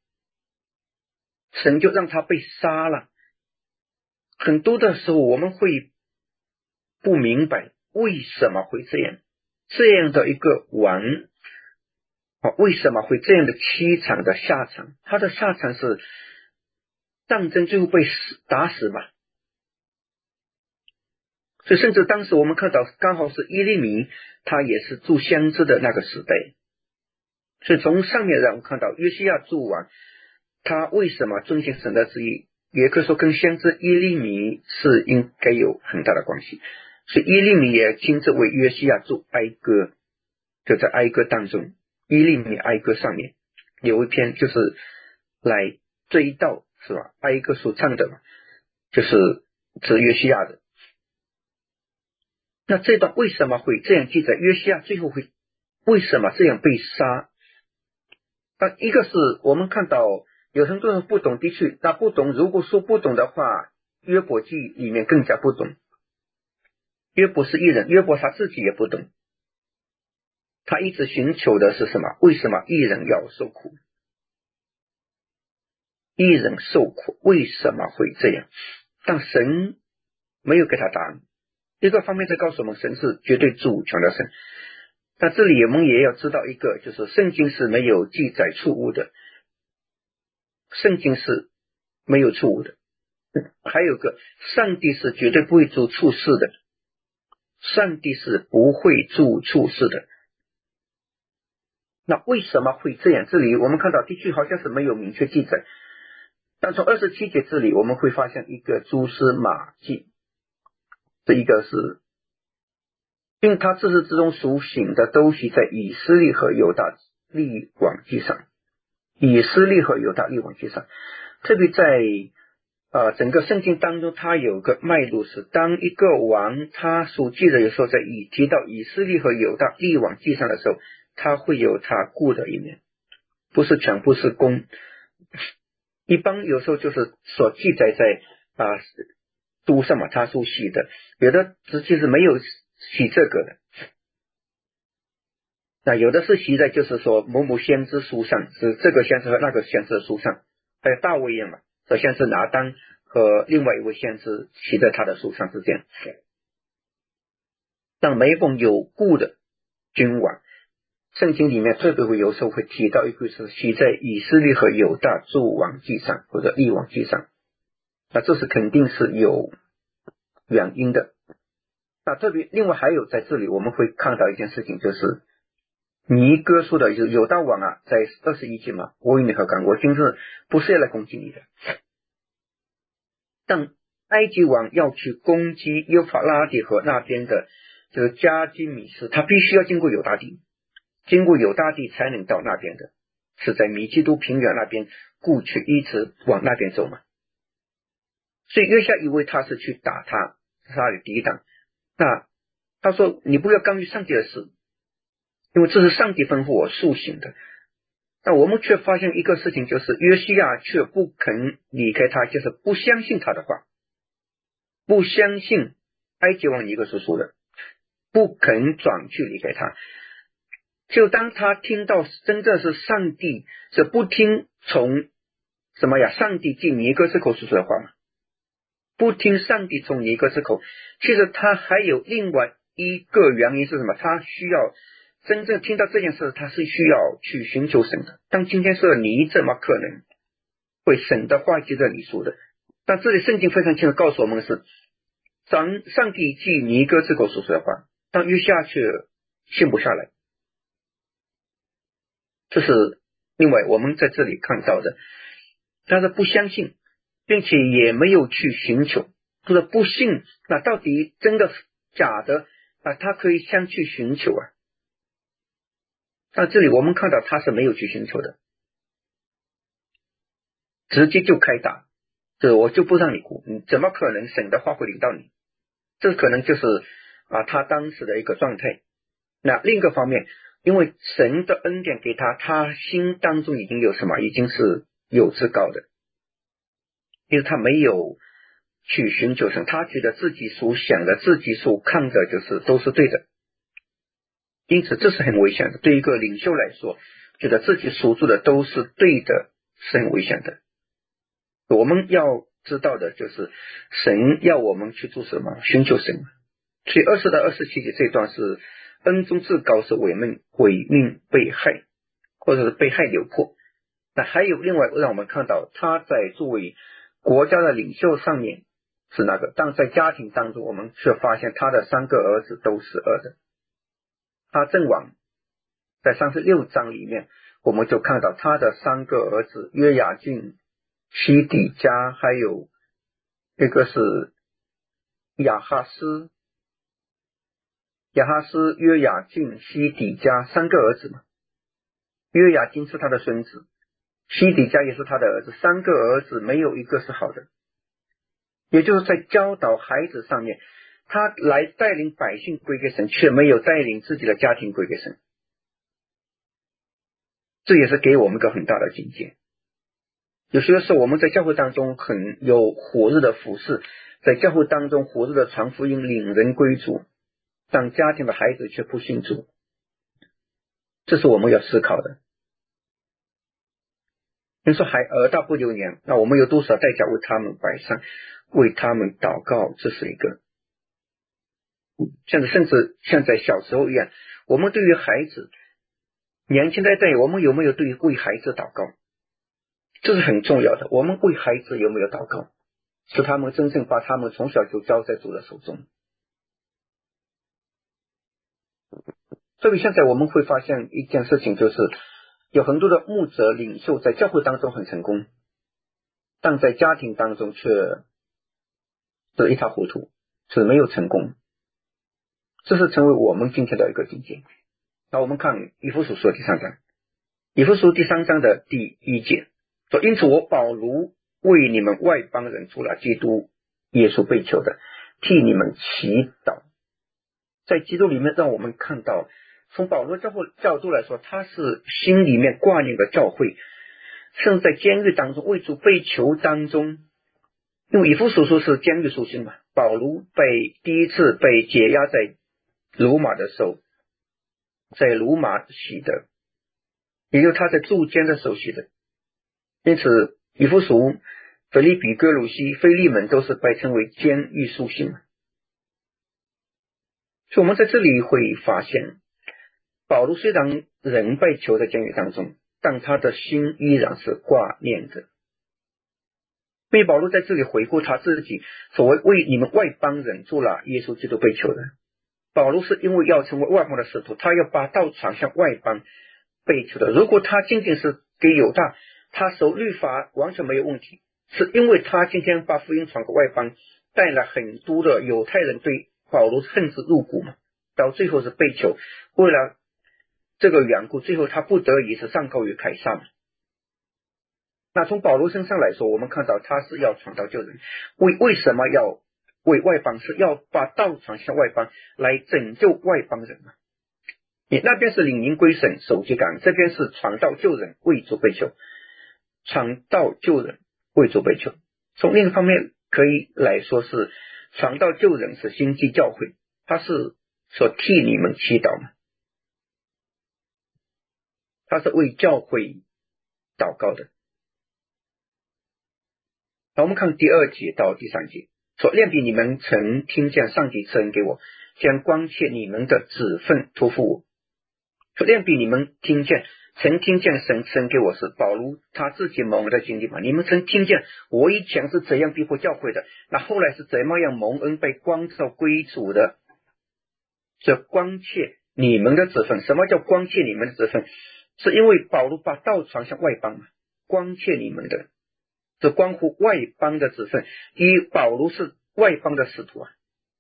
神就让他被杀了。很多的时候我们会不明白为什么会这样，这样的一个王为什么会这样的凄惨的下场，他的下场是战争最后被死打死嘛。所以甚至当时我们看到刚好是耶利米，他也是住先知的那个时代，所以从上面让我们看到约西亚诸王他为什么遵行神的旨意，也可以说跟先知耶利米是应该有很大的关系。所以耶利米也亲自为约西亚做哀歌，就在哀歌当中，耶利米哀歌上面有一篇就是来追悼，是吧？哀歌所唱的嘛，就是指约西亚的。那这段为什么会这样记载？约西亚最后会为什么这样被杀？那一个是我们看到有很多人不懂，的确那不懂，如果说不懂的话，约伯记里面更加不懂。约伯是义人，约伯他自己也不懂，他一直寻求的是什么？为什么义人要受苦？义人受苦为什么会这样？但神没有给他答案。一个方面在告诉我们，神是绝对主权的神。那这里我们也要知道一个，就是圣经是没有记载错误的，圣经是没有错误的。还有个，上帝是绝对不会做错事的，上帝是不会做错事的。 那为什么会这样？这里我们看到的确好像是没有明确记载，但从二十七节这里我们会发现一个蛛丝马迹。这一个是因为他自始至终所行的都是在以色列和犹大立王记上，以色列和犹大立王记上，特别在呃整个圣经当中，它有个脉络是，当一个王他所记的有时候在以提到以色列和犹大立王记上的时候，他会有他顾的一面，不是全部是公，一般有时候就是所记载在啊书上嘛，他所写的，有的实际是没有写这个的，那有的是写在就是说某某先知书上，是这个先知和那个先知的书上，还有大卫一样嘛，这先知拿单和另外一位先知写在他的书上是这样。但每逢有故的君王，圣经里面特别会有时候会提到一句是写在以色列和犹大诸王记上或者立王记上，那这是肯定是有原因的。那特别另外还有在这里我们会看到一件事情，就是尼哥说的犹大王啊，在二十一节嘛，我与你何干？我今日不是要来攻击你的。但埃及王要去攻击幼发拉底河那边的这个加基米斯，他必须要经过犹大地，经过犹大地才能到那边的，是在米基都平原那边故去一直往那边走嘛。所以约夏以为他是去打他，他的抵挡。那他说你不要干预上帝的事，因为这是上帝吩咐我速行的。但我们却发现一个事情，就是约西亚却不肯离开他，就是不相信他的话，不相信埃及王尼哥所说的，不肯转去离开他。就当他听到真正是上帝是不听从什么呀？上帝借尼哥之口所说的话嘛，不听上帝从尼哥之口。其实他还有另外一个原因是什么？他需要真正听到这件事，他是需要去寻求神的。但今天说你怎么可能会神的话记在你说的？但这里圣经非常清楚告诉我们的是，上上帝借尼哥之口所说的话，但约夏却信不下来。这是另外我们在这里看到的，他是不相信，并且也没有去寻求，或者不信，那到底真的假的啊？他可以先去寻求啊。但这里我们看到他是没有去寻求的，直接就开打，这我就不让你过，你怎么可能神的话会领到你？这可能就是啊他当时的一个状态。那另一个方面，因为神的恩典给他，他心当中已经有什么，已经是有至高的，因为他没有去寻求神，他觉得自己所想的自己所看的就是都是对的，因此这是很危险的。对一个领袖来说，觉得自己所做的都是对的是很危险的。我们要知道的就是神要我们去做什么，寻求神。所以二十到二十七节这段是恩中至高，是伪命伪命被害，或者是被害流破。那还有另外让我们看到他在作为国家的领袖上面是那个，但在家庭当中我们却发现他的三个儿子都是恶的。他阵亡在三十六章里面，我们就看到他的三个儿子约雅敬、西底家，还有一个是亚哈斯，亚哈斯、约雅敬、西底家三个儿子嘛。约雅敬是他的孙子，西底家也是他的儿子，三个儿子没有一个是好的。也就是在教导孩子上面，他来带领百姓归给神，却没有带领自己的家庭归给神。这也是给我们一个很大的警戒。有些时候我们在教会当中很有火热的服事，在教会当中火热的传福音，领人归主，但家庭的孩子却不信主，这是我们要思考的。你说还儿大不留年，那我们有多少代价为他们摆上，为他们祷告？这是一个像甚至像在小时候一样，我们对于孩子年轻的一代，我们有没有对于为孩子祷告？这是很重要的。我们为孩子有没有祷告，使他们真正把他们从小就交在主的手中？ 所以现在我们会发现一件事情，就是有很多的牧者领袖在教会当中很成功，但在家庭当中却是一塌糊涂，是没有成功。这是成为我们今天的一个境界。那我们看以弗所书第三章，以弗所第三章的第一节说，因此我保罗为你们外邦人除了基督耶稣被囚的，替你们祈祷。在基督里面让我们看到，从保罗这个角度来说，他是心里面挂念的教会，甚至在监狱当中为主被囚当中，因为以弗所书是监狱书信嘛，保罗被第一次被解压在罗马的时候，在罗马洗的，也就是他在驻监的时候洗的。因此以弗所、腓立比、哥鲁西、腓利门都是被称为监狱书信。所以我们在这里会发现，保罗虽然人被囚在监狱当中，但他的心依然是挂念着。因为保罗在这里回顾他自己所谓为你们外邦人做了耶稣基督被囚的，保罗是因为要成为外邦的使徒，他要把道传向外邦被囚的。如果他仅仅是给犹大，他守律法完全没有问题，是因为他今天把福音传给外邦，带了很多的犹太人对保罗恨之入骨嘛，到最后是被囚，为了这个缘故，最后他不得已是上告于凯撒嘛。那从保罗身上来说，我们看到他是要传道救人，为为什么要为外邦，是要把道传向外邦，来拯救外邦人嘛。你那边是领营归神守节感，这边是传道救人为主被囚，传道救人为主被囚。从另一方面可以来说，是传道救人是星际教会，他是所替你们祈祷嘛，他是为教会祷告的。好，我们看第二节到第三节，说练比你们曾听见上帝赐恩给我，将关切你们的子分托付我。说练比你们听见曾听见神赐恩给我，是保罗他自己蒙恩的经历嘛。你们曾听见我以前是怎样逼迫教会的，那后来是怎么样蒙恩被光照归主的，这关切你们的子分。什么叫关切你们的子分？是因为保罗把道传向外邦嘛，关切你们的是关乎外邦的子分，因为保罗是外邦的使徒啊。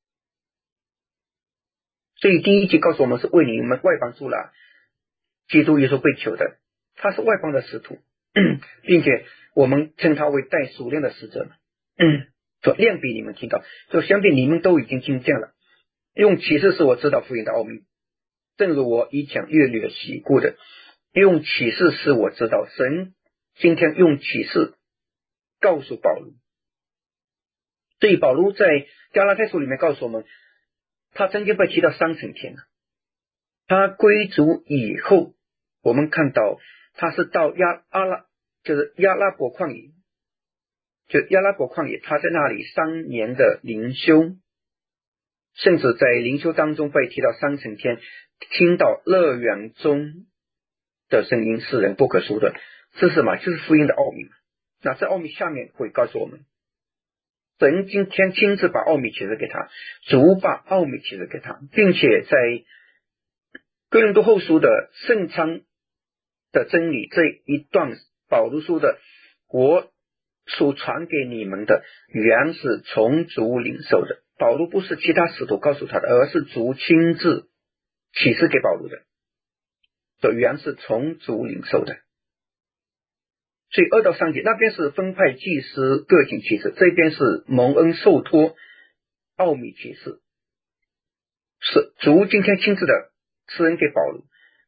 所以第一节告诉我们是为你们外邦做了基督耶稣被囚的，他是外邦的使徒，并且我们称他为带属灵的使者。说练比你们听到，就相比你们都已经听见了，用启示使我知道福音的奥秘，正如我以前略略习过的，用启示使我知道神今天用启示告诉保罗。所以保罗在加拉太书里面告诉我们，他曾经被提到三层天，他归主以后，我们看到他是到亚阿拉就是亚拉伯旷野，就亚拉伯旷野，他在那里三年的灵修，甚至在灵修当中被提到三层天，听到乐园中的声音是人不可说的，这是什么？就是福音的奥秘。那这奥秘下面会告诉我们，神今天亲自把奥秘启示给他，主把奥秘启示给他，并且在哥林多后书的圣昌的真理这一段，保罗说的我所传给你们的原是从主领受的。保罗不是其他使徒告诉他的，而是主亲自启示给保罗的，这原是从主领受的。所以二到三节那边是分派祭司各尽启示，这边是蒙恩受托奥秘启示，是主今天亲自的赐恩给保罗，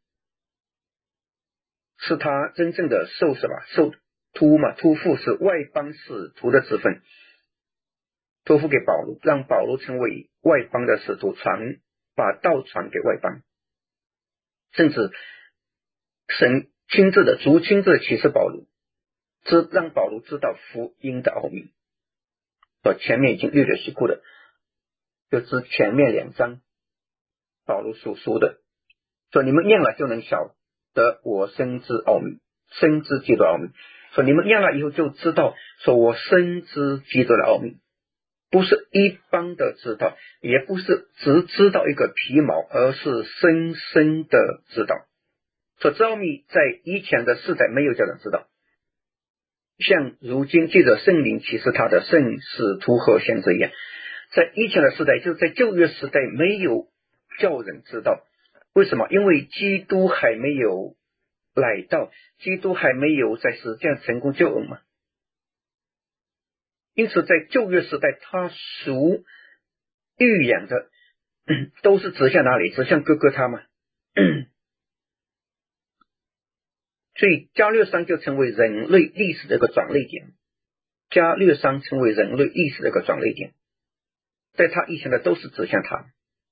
是他真正的受什么受托嘛，托付是外邦使徒的职分，托付给保罗，让保罗成为外邦的使徒，传把道传给外邦，甚至神亲自的主亲自的启示保罗，知让保罗知道福音的奥秘。所前面已经略略习过的，就是前面两章保罗所说的，说你们念了就能晓得我深知奥秘，深知基督的奥秘。说你们念了以后就知道，说我深知基督的奥秘。 不是一般的知道，也不是只知道一个皮毛，而是深深的知道。所以这奥秘在以前的世代没有这样知道，像如今借着圣灵启示他的圣使徒和先知一样，在以前的时代，就是在旧约时代没有叫人知道。为什么？因为基督还没有来到，基督还没有在实践成功救恩嘛。因此在旧约时代，他属预言的都是指向哪里？指向哥哥他嘛。所以加略山就成为人类历史的一个转捩点，加略山成为人类历史的一个转捩点，在他以前的都是指向他，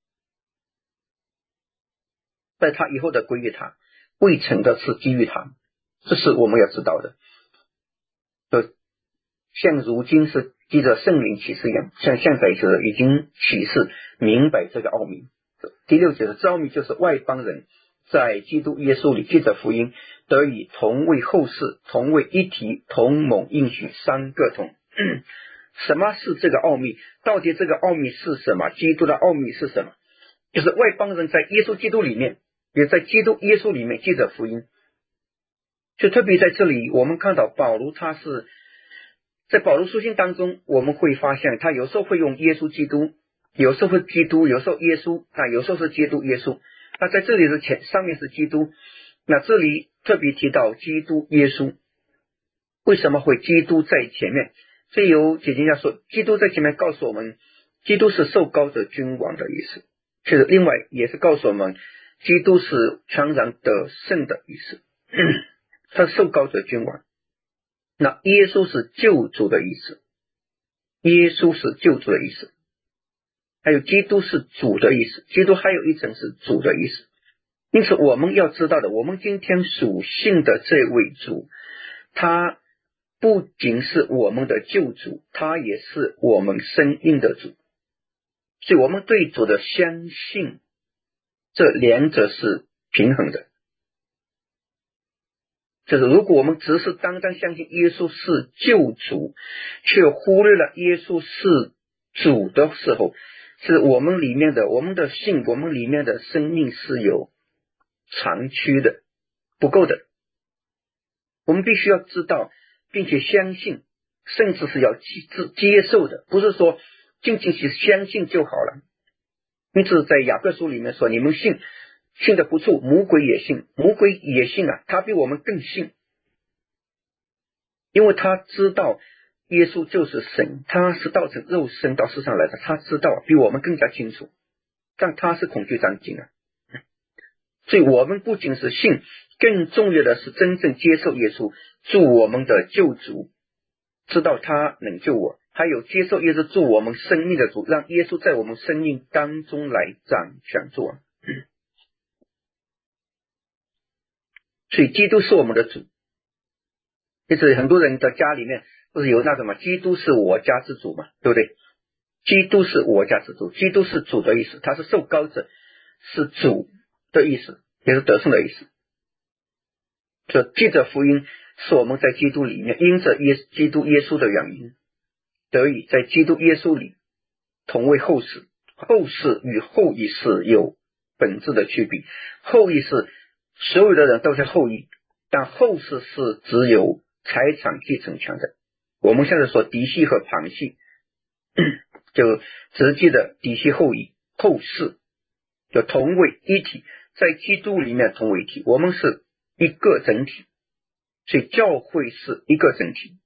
在他以后的归于他，未成的是基于他，这是我们要知道的。就像如今是记着圣灵启示一样，像现在就是已经启示明白这个奥秘。第六节的这奥秘就是外邦人在基督耶稣里借着福音得以同为后世，同为一体，同蒙应许，三个同。什么是这个奥秘？到底这个奥秘是什么？基督的奥秘是什么？就是外邦人在耶稣基督里面，也在基督耶稣里面借着福音。就特别在这里我们看到保罗，他是在保罗书信当中，我们会发现他有时候会用耶稣基督，有时候会基督，有时候耶稣，啊，有时候是基督耶稣。那在这里是前上面是基督，那这里特别提到基督耶稣。为什么会基督在前面？所以有解经家说，基督在前面告诉我们，基督是受膏者君王的意思。其实另外也是告诉我们，基督是全然得胜的意思。他是受膏者君王。那耶稣是救主的意思，耶稣是救主的意思。还有基督是主的意思，基督还有一层是主的意思。因此我们要知道的，我们今天属性的这位主，他不仅是我们的救主，他也是我们生命的主。所以我们对主的相信，这两者是平衡的。就是如果我们只是单单相信耶稣是救主，却忽略了耶稣是主的时候，是我们里面的我们的信，我们里面的生命是有残缺的，不够的。我们必须要知道并且相信，甚至是要接受的，不是说仅仅是相信就好了。因此在雅各书里面说，你们信信的不错，魔鬼也信，魔鬼也信啊，他比我们更信，因为他知道耶稣就是神，他是道成肉身到世上来的，他知道比我们更加清楚，但他是恐惧战惊啊。所以我们不仅是信，更重要的是真正接受耶稣做我们的救主，知道他能救我，还有接受耶稣做我们生命的主，让耶稣在我们生命当中来掌权做。所以基督是我们的主。就是很多人的家里面不是有那什么基督是我家之主嘛，对不对？基督是我家之主，基督是主的意思，他是受膏者，是主的意思，也是得胜的意思。这借着福音是我们在基督里面，因着耶基督耶稣的原因，得以在基督耶稣里同为后世。后世与后裔是有本质的区别，后裔是所有的人都是后裔，但后世是只有财产继承权的。我们现在说嫡系和旁系，就直接的嫡系后裔，后世就同为一体，在基督里面同为一体，我们是一个整体，所以教会是一个整体。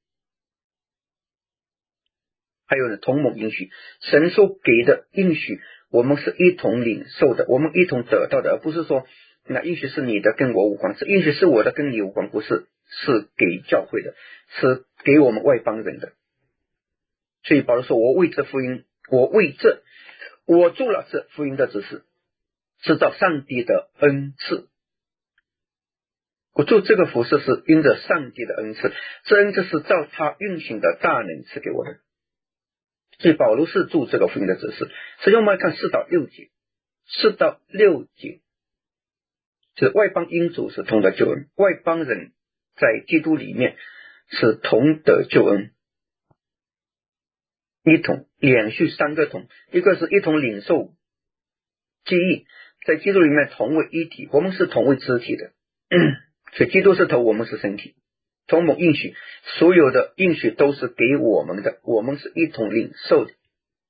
还有呢，同盟应许，神所给的应许我们是一同领受的，我们一同得到的，而不是说那应许是你的跟我无关，是应许是我的跟你无关，不是，是给教会的，是给我们外邦人的。所以保罗说，我为这福音，我为这我做了这福音的指示，是照上帝的恩赐。我做这个服事是因着上帝的恩赐，这恩赐是照他运行的大能赐给我的。所以保罗是做这个福音的指示。所以我们来看四到六节，四到六节就是外邦因主是同得救恩，外邦人在基督里面是同得救恩。 一同，连续三个同，一个是一同领受记忆，在基督里面同为一体，我们是同为肢体的，所以基督是头，我们是身体。同盟应许，所有的应许都是给我们的，我们是一同领受的。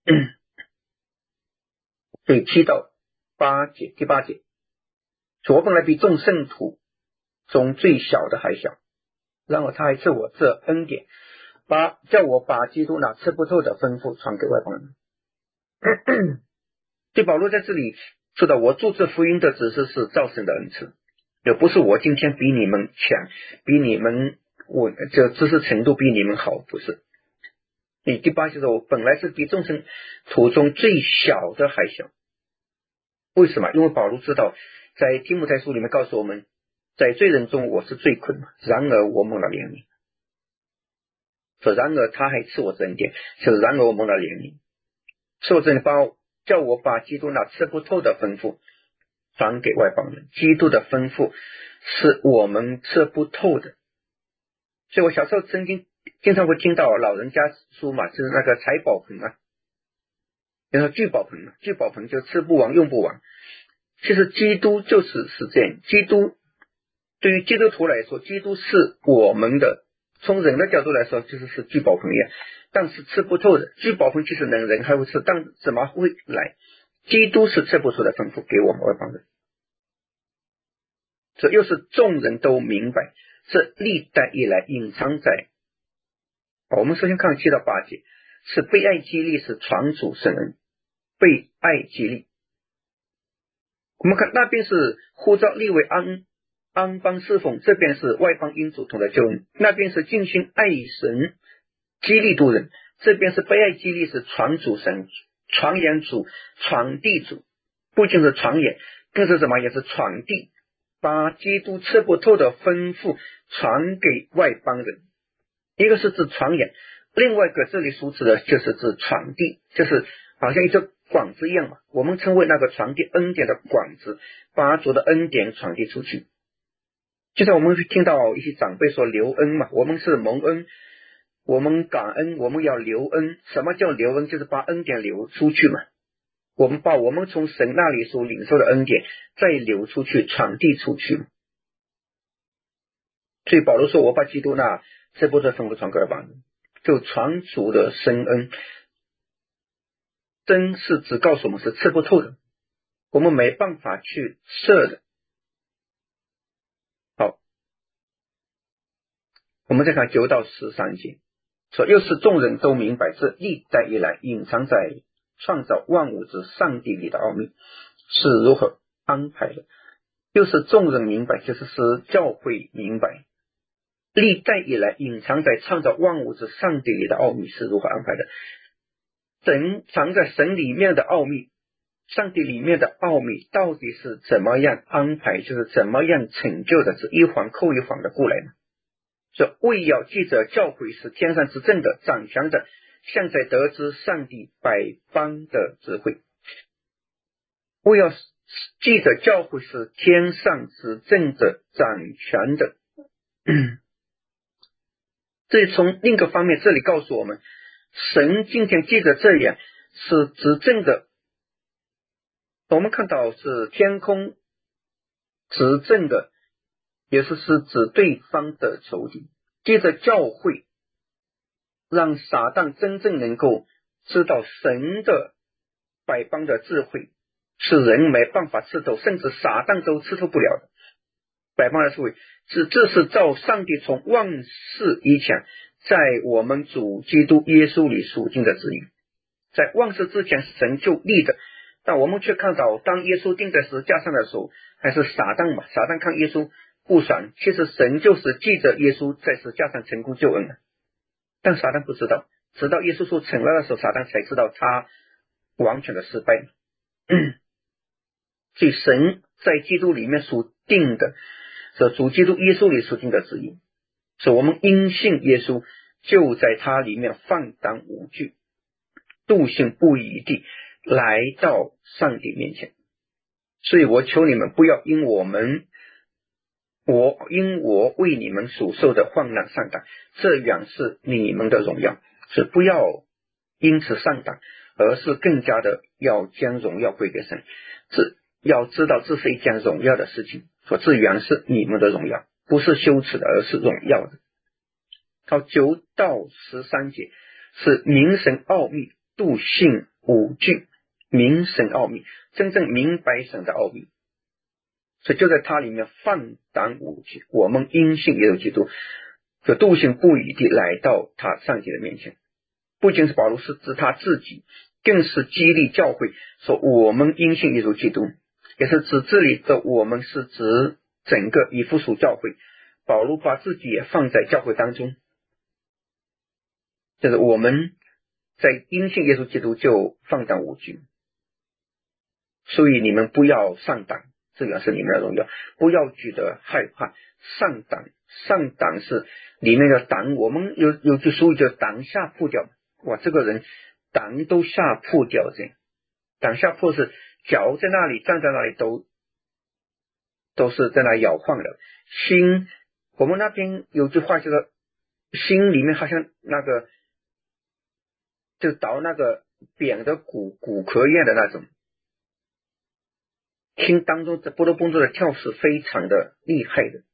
所以七到八节，第八节，我本来比众圣徒中最小的还小，然而他还赐我这恩典，把叫我把基督那吃不透的吩咐传给外邦人。所以保罗在这里说到，我注这福音的只是是造神的恩赐，也不是我今天比你们强，比你们我这知识程度比你们好，不是。你第八节说，我本来是比众生途中最小的还小。为什么？因为保罗知道，在提摩太书里面告诉我们，在罪人中我是最困嘛，然而我蒙了怜悯。说然而他还赐我恩典，是然而我蒙了怜悯，赐我恩典，把叫我把基督那吃不透的吩咐传给外邦人。基督的吩咐是我们吃不透的。所以我小时候曾经经常会听到老人家说嘛，就是那个财宝盆啊，然后聚宝盆嘛，聚宝盆就吃不完用不完。其实基督就是是这样，基督对于基督徒来说，基督是我们的，从人的角度来说就是是聚宝盆一样，但是吃不透的。聚宝盆其实能人还会吃，但怎么会来？基督是吃不透的吩咐给我们外邦人，这又是众人都明白，这历代以来隐藏在，我们首先看七到八节，是被爱激励，是传主圣恩，被爱激励。我们看那边是呼召立为安安邦侍奉，这边是外邦因主同的救恩，那边是尽心爱神激励度人，这边是被爱激励，是传主神，传言主，传递主，不仅是传言，更是什么，也是传递，把基督吃不透的吩咐传给外邦人。一个是指传言，另外一个这里所指的就是指传递，就是好像一个管子一样嘛，我们称为那个传递恩典的管子，把主的恩典传递出去。就像我们会听到一些长辈说留恩嘛，我们是蒙恩，我们感恩，我们要留恩。什么叫留恩？就是把恩典流出去嘛，我们把我们从神那里所领受的恩典再流出去，传递出去嘛。所以保罗说，我把基督那这部分吩咐传给外邦人，就传主的深恩。真是只告诉我们是吃不透的，我们没办法去测的。好，我们再看九到十三节，说又是众人都明白，这历代以来隐藏在创造万物之上帝里的奥秘是如何安排的。又是众人明白，就是使教会明白，历代以来隐藏在创造万物之上帝里的奥秘是如何安排的。神藏在神里面的奥秘，上帝里面的奥秘到底是怎么样安排，就是怎么样成就的，是一环扣一环的过来呢？说为要记着教会是天上之正的，掌权的，现在得知上帝百般的智慧。为要记着教会是天上之正的，掌权的。这从另一个方面，这里告诉我们，神今天记着这样是执政的。我们看到是天空执政的，也是是指对方的仇敌。接着教会让撒旦真正能够知道神的百般的智慧是人没办法吃透，甚至撒旦都吃透不了的百般的智慧，是这是照上帝从万世以前在我们主基督耶稣里属定的旨意，在万世之前神就立的。但我们却看到，当耶稣钉在十字架上的时候，还是撒旦嘛，撒旦看耶稣不爽，其实神就是记着耶稣在十字架上成功救恩了，但撒旦不知道，直到耶稣说成了的时候，撒旦才知道他完全的失败了。所以神在基督里面所定的，是主基督耶稣里所定的旨意，是我们因信耶稣，就在他里面放胆无惧，笃信不疑地来到上帝面前。所以我求你们不要因我们我因我为你们所受的患难上当，这原是你们的荣耀，是不要因此上当，而是更加的要将荣耀归给神。这要知道这是一件荣耀的事情，所至原是你们的荣耀，不是羞耻的，而是荣耀的。好，九到十三节是明神奥秘，笃信五句。明神奥秘，真正明白神的奥秘，所以就在它里面放胆五句。我们因信耶稣基督，就笃信不疑地来到他上帝的面前。不仅是保罗是指他自己，更是激励教会说我们因信耶稣基督，也是指这里的我们是指整个以弗所教会。保罗把自己也放在教会当中，就是我们在因信耶稣基督就放胆无惧。所以你们不要上当，这个是你们的荣耀，不要觉得害怕。上当，上当是里面的党，我们有有句俗语叫党下破掉。哇，这个人党都下破掉，这样党下破是脚在那里，站在那里都都是在那摇晃的。心，我们那边有句话叫做心里面好像那个就倒那个扁的骨骨壳一样的那种。心当中的波罗蹦中的跳是非常的厉害的。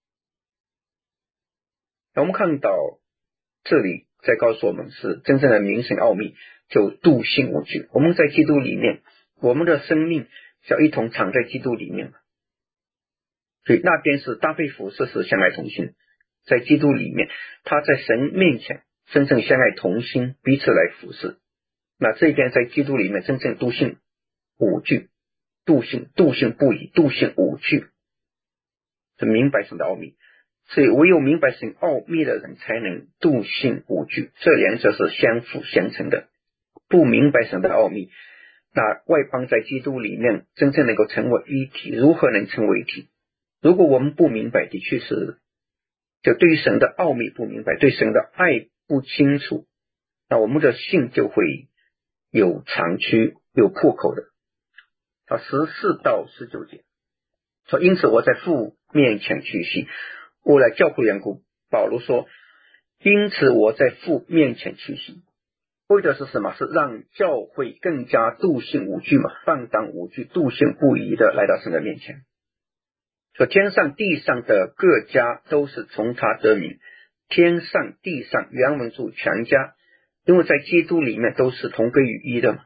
我们看到这里在告诉我们是真正的明神奥秘，就笃信无惧。我们在基督里面，我们的生命要一同藏在基督里面。所以那边是搭配服饰是相爱同心，在基督里面，他在神面前真正相爱同心，彼此来服侍。那这边在基督里面真正笃信无惧。笃信，笃信不疑，笃信无惧，是明白神的奥秘。所以唯有明白神奥秘的人才能笃信无惧，这两者是相辅相成的。不明白神的奥秘，那外邦在基督里面真正能够成为一体，如何能成为一体？如果我们不明白，的确是就对神的奥秘不明白，对神的爱不清楚，那我们的信就会有长区有破口的。十四到十九节说，因此我在父面前屈膝，为了教会缘故。保罗说，因此我在父面前屈膝，为的是什么？是让教会更加笃信无惧嘛，放胆无惧，笃信不疑的来到神的面前。说天上地上的各家都是从他得名，天上地上原文注全家，因为在基督里面都是同归于一的嘛。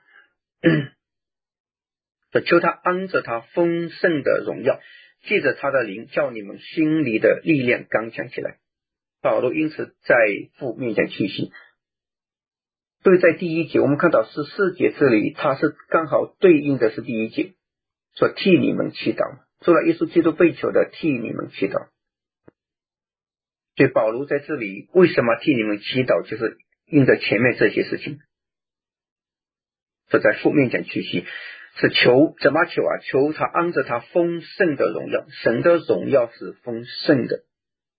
求他按着他丰盛的荣耀，借着他的灵，叫你们心里的力量刚强起来。保罗因此在父面前屈膝。所以在第一节我们看到十四节这里，他是刚好对应的是第一节，说替你们祈祷，做了耶稣基督被囚的替你们祈祷。所以保罗在这里为什么替你们祈祷，就是因着前面这些事情，说在父面前屈膝，是求怎么求啊？求他按着他丰盛的荣耀，神的荣耀是丰盛的。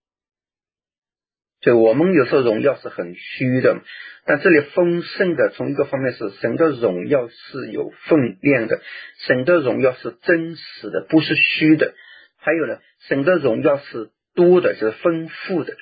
所以我们有时候荣耀是很虚的，但这里丰盛的，从一个方面是神的荣耀是有分量的，神的荣耀是真实的，不是虚的。还有呢，神的荣耀是多的，就是丰富的。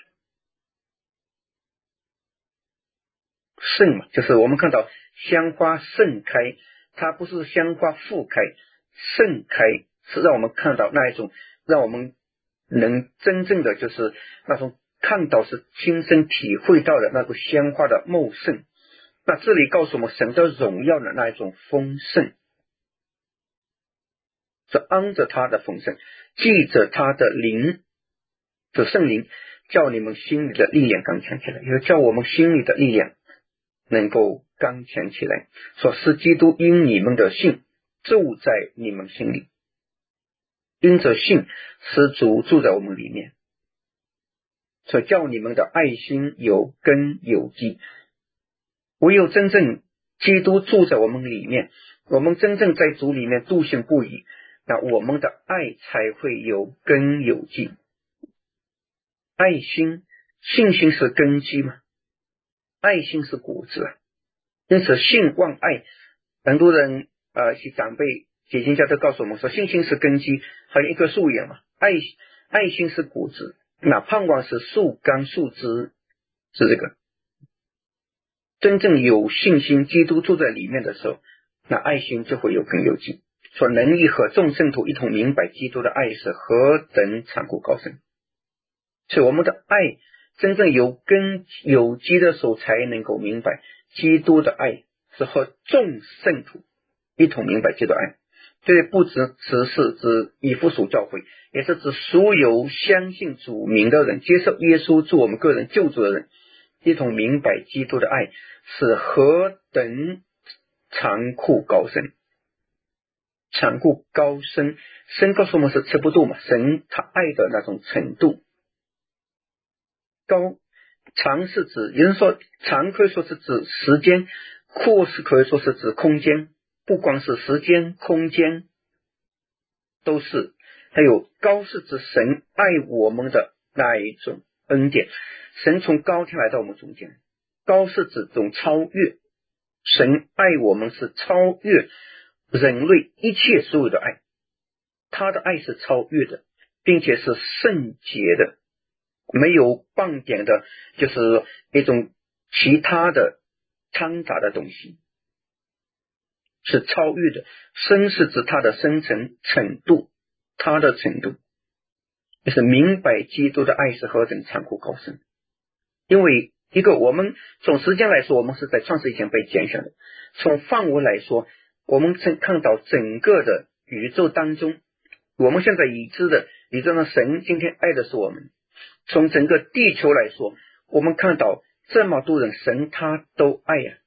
盛嘛，就是我们看到香花盛开，它不是香花复开，盛开是让我们看到那一种，让我们能真正的就是那种看到是亲身体会到的那个香花的茂盛。那这里告诉我们神的荣耀的那一种丰盛，是按着他的丰盛，记着他的灵，就圣灵，叫你们心里的力量刚强起来，也叫我们心里的力量能够刚强起来，说是基督因你们的信住在你们心里，因着信使主住在我们里面，所以叫你们的爱心有根有基。唯有真正基督住在我们里面，我们真正在主里面笃信不疑，那我们的爱才会有根有基。爱心，信心是根基嘛，爱心是果子啊。因此信望爱，很多人呃，一些长辈解经家都告诉我们说，信心是根基，好像一棵树一样嘛，爱爱心是果子，那盼望是树干树枝，是这个。 真正有信心，基督住在里面的时候，那爱心就会有根有基，说能力和众圣徒一同明白基督的爱是何等残酷高深。所以我们的爱真正有根有基的时候，才能够明白基督的爱是和众圣徒一同明白基督的爱。这不只只是指以弗所教会，也是指所有相信主名的人，接受耶稣做我们个人救主的人，一同明白基督的爱是何等残酷高深。残酷高深，神告诉我们是测不度嘛，神他爱的那种程度。高长是指，有人说长可以说是指时间，阔是可以说是指空间，不光是时间空间都是，还有高是指神爱我们的那一种恩典，神从高天来到我们中间，高是指这种超越，神爱我们是超越人类一切所有的爱，他的爱是超越的，并且是圣洁的，没有半点的就是一种其他的掺杂的东西，是超越的。深是指它的深层程度，它的程度就是明白基督的爱是何等残酷高深。因为一个我们从时间来说，我们是在创世以前被拣选的，从范围来说，我们曾看到整个的宇宙当中，我们现在已知的已知的神今天爱的是我们。从整个地球来说，我们看到这么多人，神他都爱呀、啊。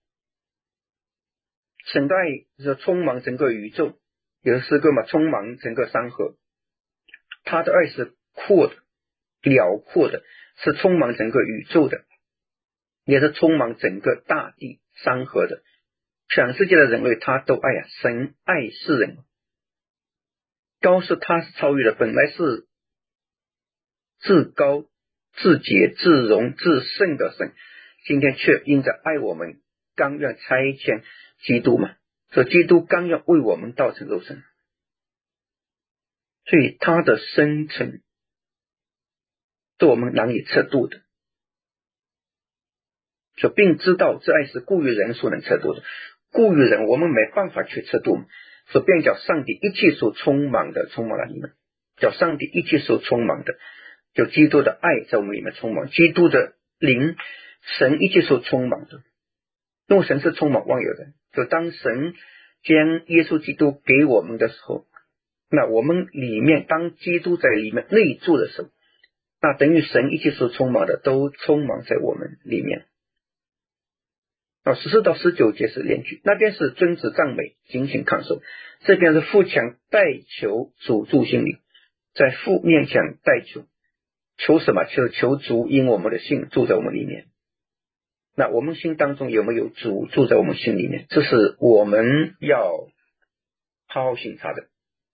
神的爱是充满整个宇宙，有诗歌嘛，充满整个山河，他的爱是阔的辽阔的，是充满整个宇宙的，也是充满整个大地山河的，全世界的人类他都爱呀、啊。神爱世人，高是他是超越的，本来是至高至洁至荣至圣的神，今天却因着爱我们，甘愿差遣基督嘛，所以基督甘愿为我们道成肉身，所以他的深沉是我们难以测度的，所以并知道这爱是故于人所能测度的，故于人我们没办法去测度，所以便叫上帝一切所充满的充满了你们，叫上帝一切所充满的，就基督的爱在我们里面充满，基督的灵，神一切所充满的，因为神是充满万有的，就当神将耶稣基督给我们的时候，那我们里面当基督在里面内住的时候，那等于神一切所充满的都充满在我们里面。啊，十四到十九节是连句，那边是尊子赞美警醒看守，这边是父强代求主住心里，在父面前代求，求什么？求求主因我们的信住在我们里面。那我们心当中有没有主住在我们心里面？这是我们要好好省察的。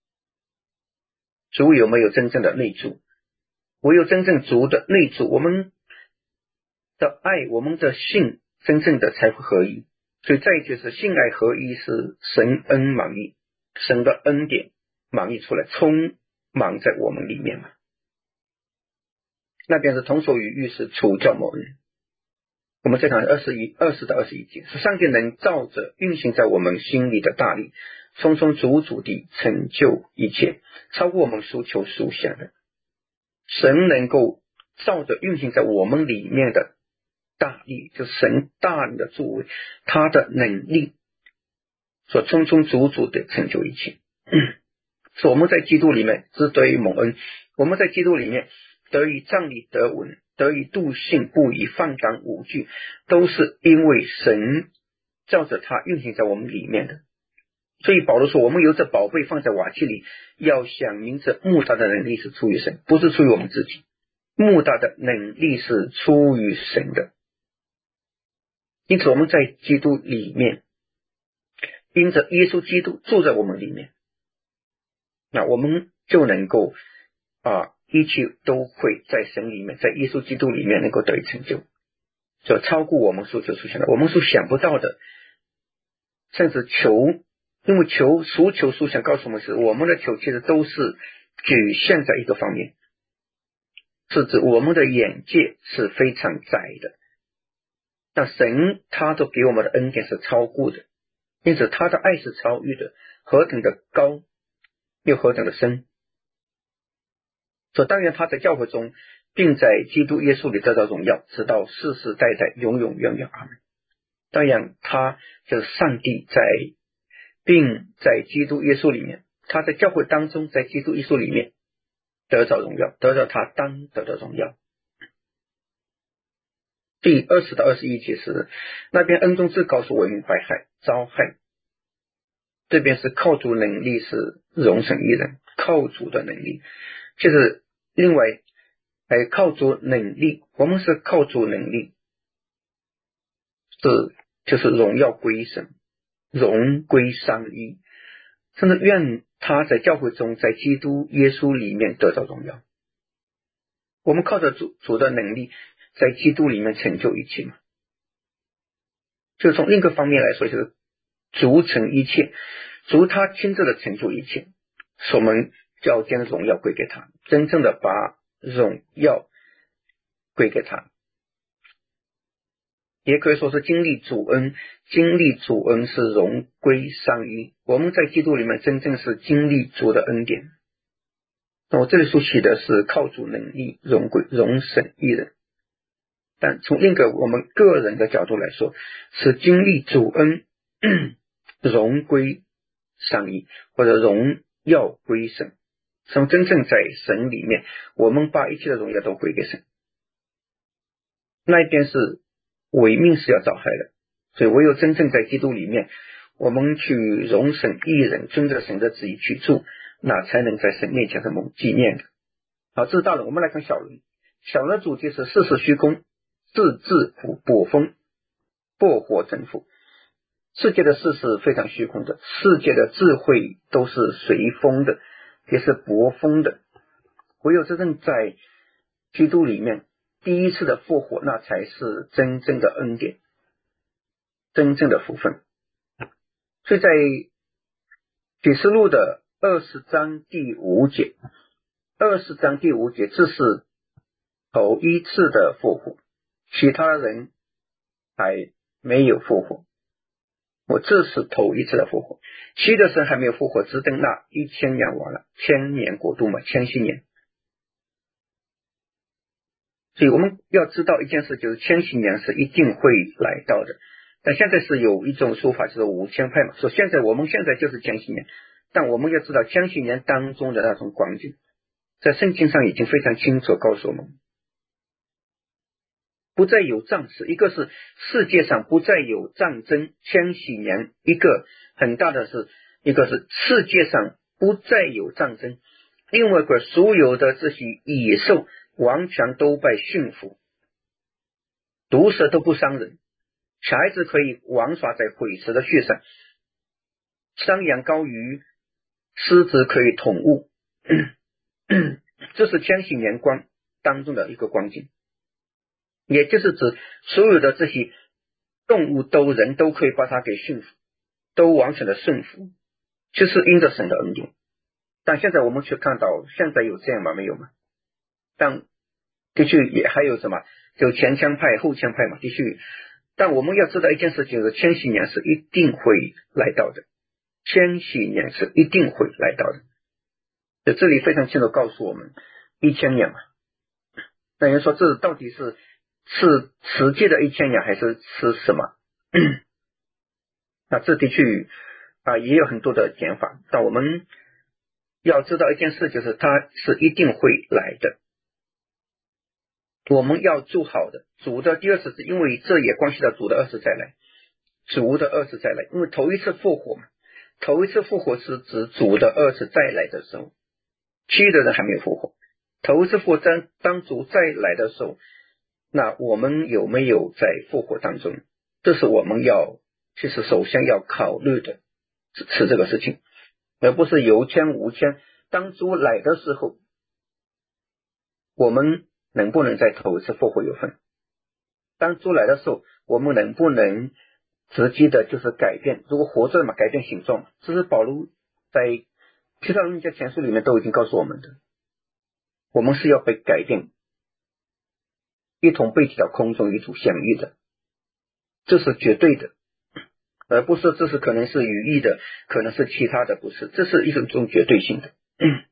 主有没有真正的内住？唯有真正主的内住，我们的爱，我们的信真正的才会合一。所以再就是信爱合一是神恩满溢，神的恩典满溢出来，充满在我们里面嘛。那边是同所与欲是处教某人。我们再看二十一二十到二十一节，是上帝能照着运行在我们心里的大力，充充足足地成就一切，超过我们所求所想的。神能够照着运行在我们里面的大力，就是神大力的作为，他的能力所充充足足的成就一切。是我们在基督里面是得以蒙恩，我们在基督里面得以站立得稳，得以笃信不疑放胆无惧，都是因为神照着他运行在我们里面的。所以保罗说，我们有这宝贝放在瓦器里，要想明这莫大的能力是出于神，不是出于我们自己，莫大的能力是出于神的。因此我们在基督里面，因着耶稣基督住在我们里面，那我们就能够啊，一切都会在神里面，在耶稣基督里面能够得以成就，就超过我们所求所想的，我们所想不到的，甚至求，因为求所求所想告诉我们是我们的求其实都是局限在一个方面，是指我们的眼界是非常窄的， 那神他都给我们的恩典是超过的，因此他的爱是超越的，何等的高又何等的深。所以当然他在教会中并在基督耶稣里得到荣耀，直到世世代代永永远远，阿们。当然他就是上帝在并在基督耶稣里面，他在教会当中，在基督耶稣里面得到荣耀，得到他当得的荣耀。第二十到二十一节是那边恩中至高是为民怀害遭害，这边是靠主能力是荣神一人，靠主的能力，就是另外还靠主能力，我们是靠主能力，是就是荣耀归神，荣归上帝，甚至愿他在教会中，在基督耶稣里面得到荣耀。我们靠着主主的能力，在基督里面成就一切嘛。就从另一个方面来说，就是主成一切，主他亲自的成就一切，所我们要将荣耀归给他，真正的把荣耀归给他。也可以说是经历主恩，经历主恩是荣归上帝。我们在基督里面真正是经历主的恩典。那我这里所写的是靠主能力荣归荣神一人，但从另一个我们个人的角度来说，是经历主恩荣归上帝，或者荣耀归神。从真正在神里面，我们把一切的荣耀都归给神。那一边是伪命是要遭害的，所以唯有真正在基督里面，我们去荣神一人，遵着神的旨意去做，那才能在神面前的蒙纪念的。好，这是大人。我们来看小人。小人的主题是世事虚空，自治捕风，破火征服。世界的事是非常虚空的，世界的智慧都是随风的，也是搏风的。唯有真正在基督里面第一次的复活，那才是真正的恩典，真正的福分。所以在启示录的二十章第五节，二十章第五节，这是头一次的复活，其他人还没有复活。我这是头一次的复活，其的神还没有复活，只等那一千年完了，千年国度嘛，千禧年。所以我们要知道一件事，就是千禧年是一定会来到的。但现在是有一种说法，就是五千派嘛，说现在我们现在就是千禧年，但我们要知道千禧年当中的那种光景，在圣经上已经非常清楚告诉我们，不再有战事，一个是世界上不再有战争，千禧年一个很大的是，一个是世界上不再有战争，另外一个所有的这些野兽完全都被驯服，毒蛇都不伤人，小孩子可以玩耍在毁蛇的血上，山羊羔鱼狮子可以统悟这是千禧年光当中的一个光景，也就是指所有的这些动物都人都可以把它给驯服，都完全的顺服，就是因着神的恩典。但现在我们却看到现在有这样吗？没有吗？但的确也还有什么，就前腔派后腔派嘛，的确。但我们要知道一件事情，是千禧年是一定会来到的，千禧年是一定会来到的。在这里非常清楚告诉我们一千年嘛。那人说这到底是是实际的一千年还是是什么那这的确啊也有很多的讲法，但我们要知道一件事，就是它是一定会来的，我们要做好的。主的第二次，因为这也关系到主的二次再来，主的二次再来，因为头一次复活嘛，头一次复活是指主的二次再来的时候，其余的人还没有复活。头一次复活当当主再来的时候，那我们有没有在复活当中？这是我们要其实首先要考虑的是这个事情，而不是有签无签。当主来的时候，我们能不能在头一次复活有份？当主来的时候，我们能不能直接的就是改变，如果活着嘛，改变形状，这是保罗在提到人家前书里面都已经告诉我们的，我们是要被改变，一同被提到空中与主相遇的。 这是绝对的，而不是这是可能是语义的，可能是其他的，不是，这是一种种绝对性的。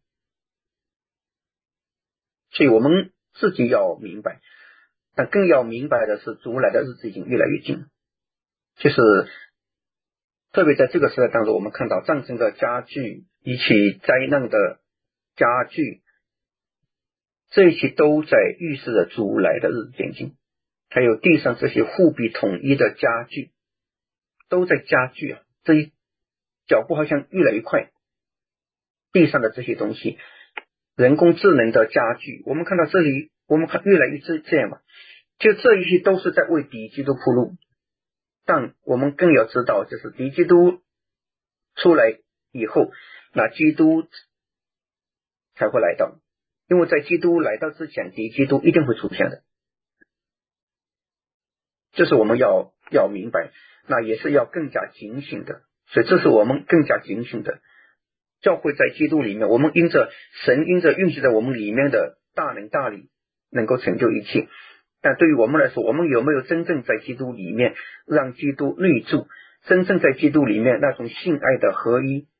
所以我们自己要明白，但更要明白的是主来的日子已经越来越近，就是特别在这个时代当中，我们看到战争的加剧，一起灾难的加剧，这一切都在预示着主来的日子渐近，还有地上这些互比统一的加剧都在加剧啊，这一脚步好像越来越快，地上的这些东西，人工智能的加剧，我们看到这里，我们看越来越这这样嘛，就这一些都是在为敌基督铺路，但我们更要知道，就是敌基督出来以后，那基督才会来到，因为在基督来到之前，敌基督一定会出现的，这是我们要要明白，那也是要更加警醒的，所以这是我们更加警醒的。教会在基督里面，我们因着神因着运行在我们里面的大能大力能够成就一切，但对于我们来说，我们有没有真正在基督里面让基督内住，真正在基督里面那种性爱的合一，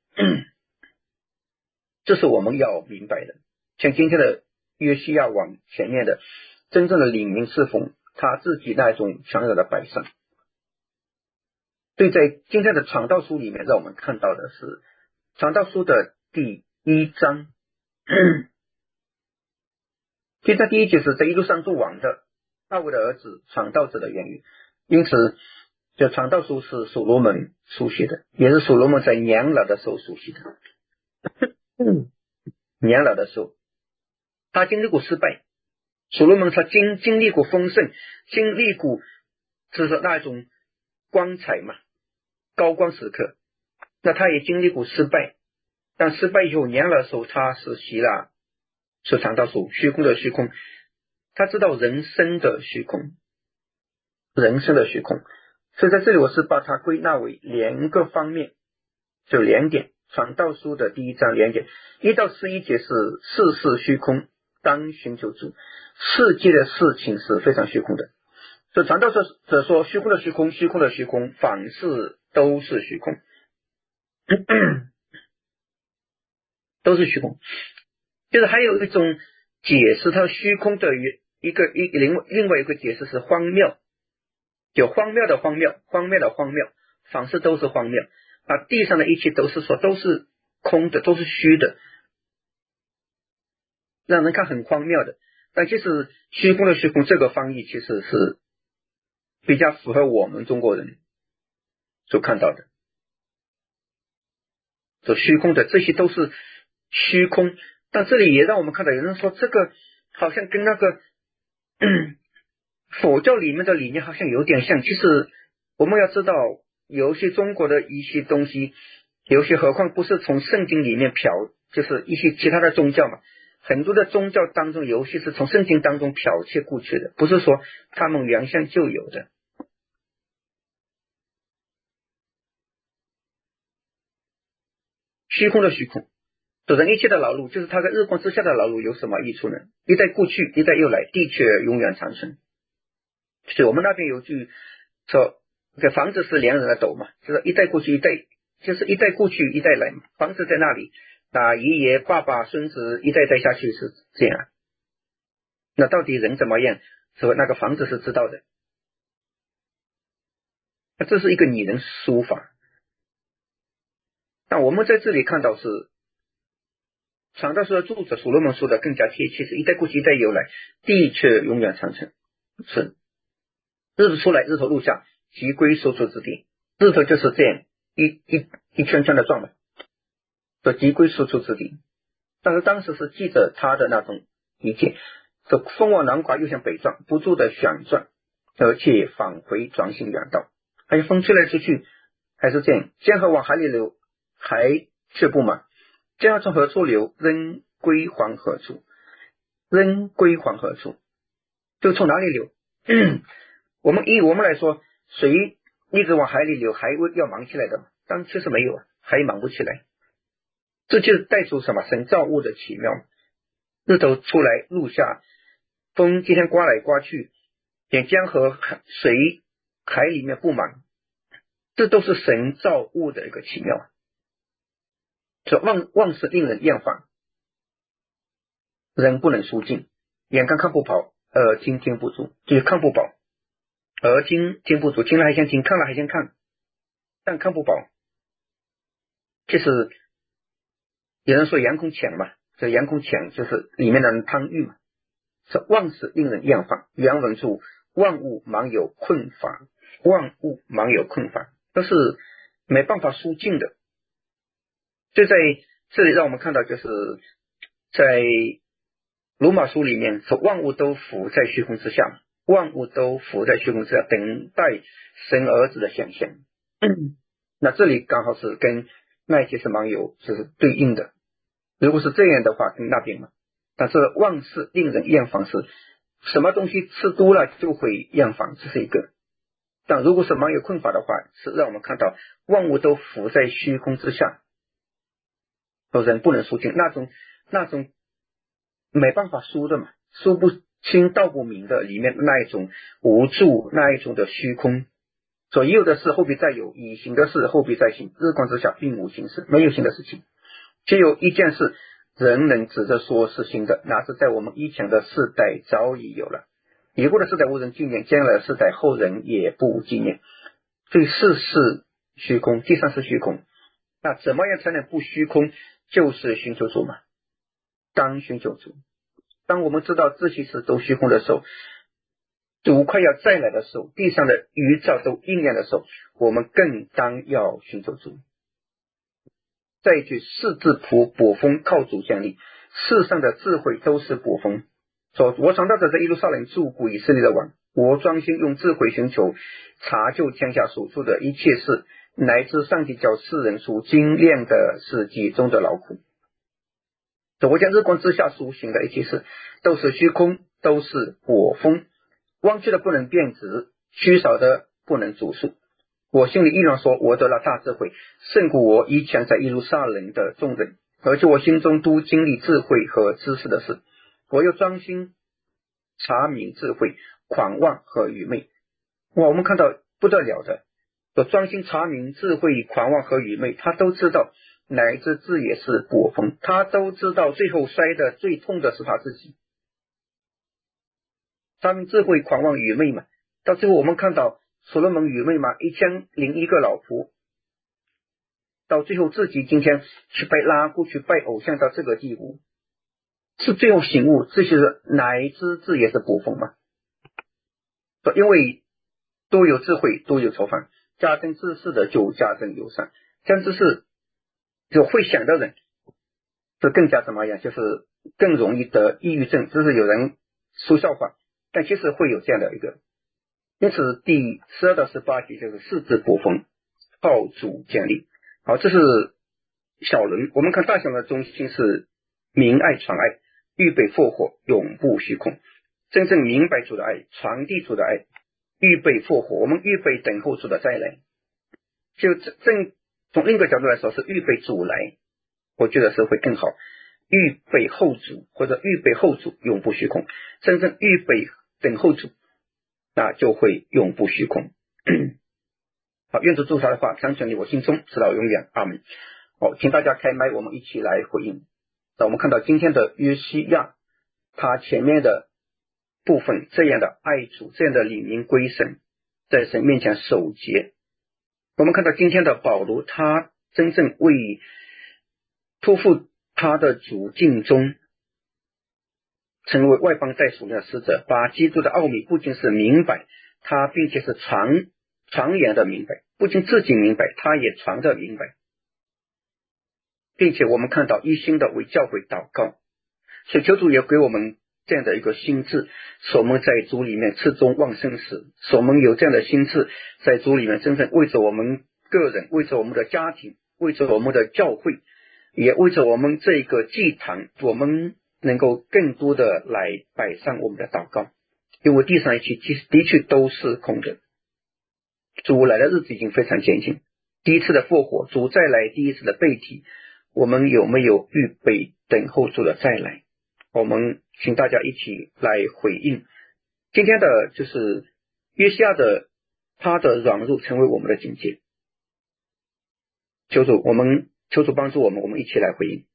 这是我们要明白的。像今天的约西亚王前面的真正的领民侍奉他自己那种强有的摆上，对，在今天的传道书里面让我们看到的是传道书的第一章，第一章第一节是在一路上做王的大卫的儿子传道者的言语，因此这传道书是所罗门书写的，也是所罗门在年老的时候书写的。年老的时候他经历过失败，所罗门他经经历过丰盛，经历过就是那种光彩嘛，高光时刻，那他也经历过失败，但失败以后年老的时候他是希腊是传道书虚空的虚空，他知道人生的虚空，人生的虚空，所以在这里我是把它归纳为两个方面，就两点，传道书的第一章两点，一到十一节是世事虚空，当寻求主，世界的事情是非常虚空的，所以传道者说虚空的虚空，虚空的虚空，凡事都是虚空都是虚空，就是还有一种解释它虚空的一个一另外另外一个解释是荒谬，就荒谬的荒谬，荒谬的荒谬，凡事都是荒谬啊，地上的一切都是说都是空的，都是虚的，让人看很荒谬的。但其实虚空的虚空这个翻译其实是比较符合我们中国人所看到的，所虚空的这些都是虚空，但这里也让我们看到有人说这个好像跟那个、嗯、佛教里面的理念好像有点像，其实我们要知道有些中国的一些东西，有些何况不是从圣经里面剽，就是一些其他的宗教嘛，很多的宗教当中有些是从圣经当中剽窃过去的，不是说他们原先就有的。虚空的虚空，走人一切的劳碌，就是他在日光之下的劳碌有什么益处呢？一代过去，一代又来，地却永远长存。所以我们那边有句说，这房子是两人的斗嘛，就是一代过去一代，就是一代过去一代来嘛，房子在那里，那爷爷爸爸孙子一代代下去是这样，那到底人怎么样，说那个房子是知道的，那这是一个拟人书法。但我们在这里看到是传道书的作者所罗门说的更加贴切，是一代过去一代又来，地却永远长存。是日子出来日头落下，即归所处之地，日头就是这样一一一圈圈的转嘛，说即归所处之地。但是当时是记着他的那种一切，说风往南刮又向北转，不住的旋转，而且返回转行远道，还有风吹来吹去还是这样，江河往海里流，海却不满，江河从何处流，仍归还何处，仍归还何处，就从哪里流我们以我们来说，水一直往海里流，海要忙起来的，但确实没有啊，海忙不起来，这就是带出什么神造物的奇妙。日头出来露下，风今天刮来刮去，连江河水海里面布满，这都是神造物的一个奇妙。这万万事令人厌烦，人不能疏尽，眼看看不饱，耳听听不足，就是看不饱，耳听听不足，听了还想听，看了还想看，但看不饱。这是有人说阳空浅嘛，这阳空浅就是里面的贪欲嘛，是万事令人厌烦。原文注万物忙有困乏，万物忙有困乏，都是没办法疏尽的。就在这里让我们看到，就是在罗马书里面说万物都伏在虚空之下，万物都伏在虚空之下，等待神儿子的显现。嗯、那这里刚好是跟那一些是忙有就是对应的。如果是这样的话，跟那边嘛。但是万事令人厌烦，是什么东西吃多了就会厌烦，这是一个。但如果是忙有困乏的话，是让我们看到万物都伏在虚空之下，人不能疏尽，那种那种没办法疏的嘛，疏不清道不明的里面那一种无助，那一种的虚空。所有的事后必再有，已行的事后必再行，日光之下并无新事，没有新的事情。只有一件事人能指着说是新的，那是在我们以前的世代早已有了，以后的世代无人纪念，将来的世代后人也不纪念。所以世是虚空，地上是虚空，那怎么样才能不虚空？就是寻求主嘛，当寻求主。当我们知道这些事都虚空的时候，主快要再来的时候，地上的预兆都应验的时候，我们更当要寻求主。再一句，世之仆捕风靠主降临，世上的智慧都是捕风。说我常到这在耶路撒冷住古以色列的王，我专心用智慧寻求查究天下所处的一切事，乃至上帝叫世人所精炼的是己中的劳苦。我将日光之下所行的一切事都是虚空，都是果风，忘记的不能变质，虚少的不能主数。我心里依然说，我得了大智慧，胜过我以前在耶路撒冷的众人，而且我心中都经历智慧和知识的事。我又专心查明智慧、狂妄和愚昧。哇，我们看到不得了的，我专心查明智慧、狂妄和愚昧，他都知道，乃至字也是果风，他都知道最后摔的最痛的是他自己。查明智慧、狂妄、愚昧嘛，到最后我们看到所罗门愚昧嘛，一千零一个老婆，到最后自己今天去拜拉姑，去拜偶像到这个地步，是最后醒悟，这些乃至字也是果风嘛。因为多有智慧，多有愁烦，加增知识的就加增忧伤，这样知识就会想的人是更加怎么样，就是更容易得抑郁症，就是有人说笑话，但其实会有这样的一个。因此第十二到十八节就是世之捕风靠主建立。好，这是小轮。我们看大小的中心是明爱传爱，预备复活，永不虚空。真正明白主的爱，传递主的爱，预备复活，我们预备等候主的再来。就正从另一个角度来说，是预备主来，我觉得是会更好。预备后主，或者预备后主永不虚空，真正预备等候主，那就会永不虚空。好，愿主祝他的话常存于我心中，直到永远。阿们。好，请大家开麦，我们一起来回应。那我们看到今天的约西亚，他前面的部分这样的爱主，这样的领民归神，在神面前守节。我们看到今天的保罗，他真正为托付他的主尽忠，成为外邦代属的使者，把基督的奥秘不仅是明白，他并且是传传言的明白，不仅自己明白，他也传的明白，并且我们看到一心的为教会祷告，所以求主也给我们这样的一个心智，使我们在主里面吃中旺盛时，使我们有这样的心智，在主里面真正为着我们个人，为着我们的家庭，为着我们的教会，也为着我们这个祭坛，我们能够更多的来摆上我们的祷告。因为地上一切的确都是空的，主来的日子已经非常接近，第一次的复活，主再来，第一次的被提，我们有没有预备等候主的再来？我们请大家一起来回应。今天的就是约西亚的他的软弱成为我们的警戒。求主，我们求主帮助我们，我们一起来回应。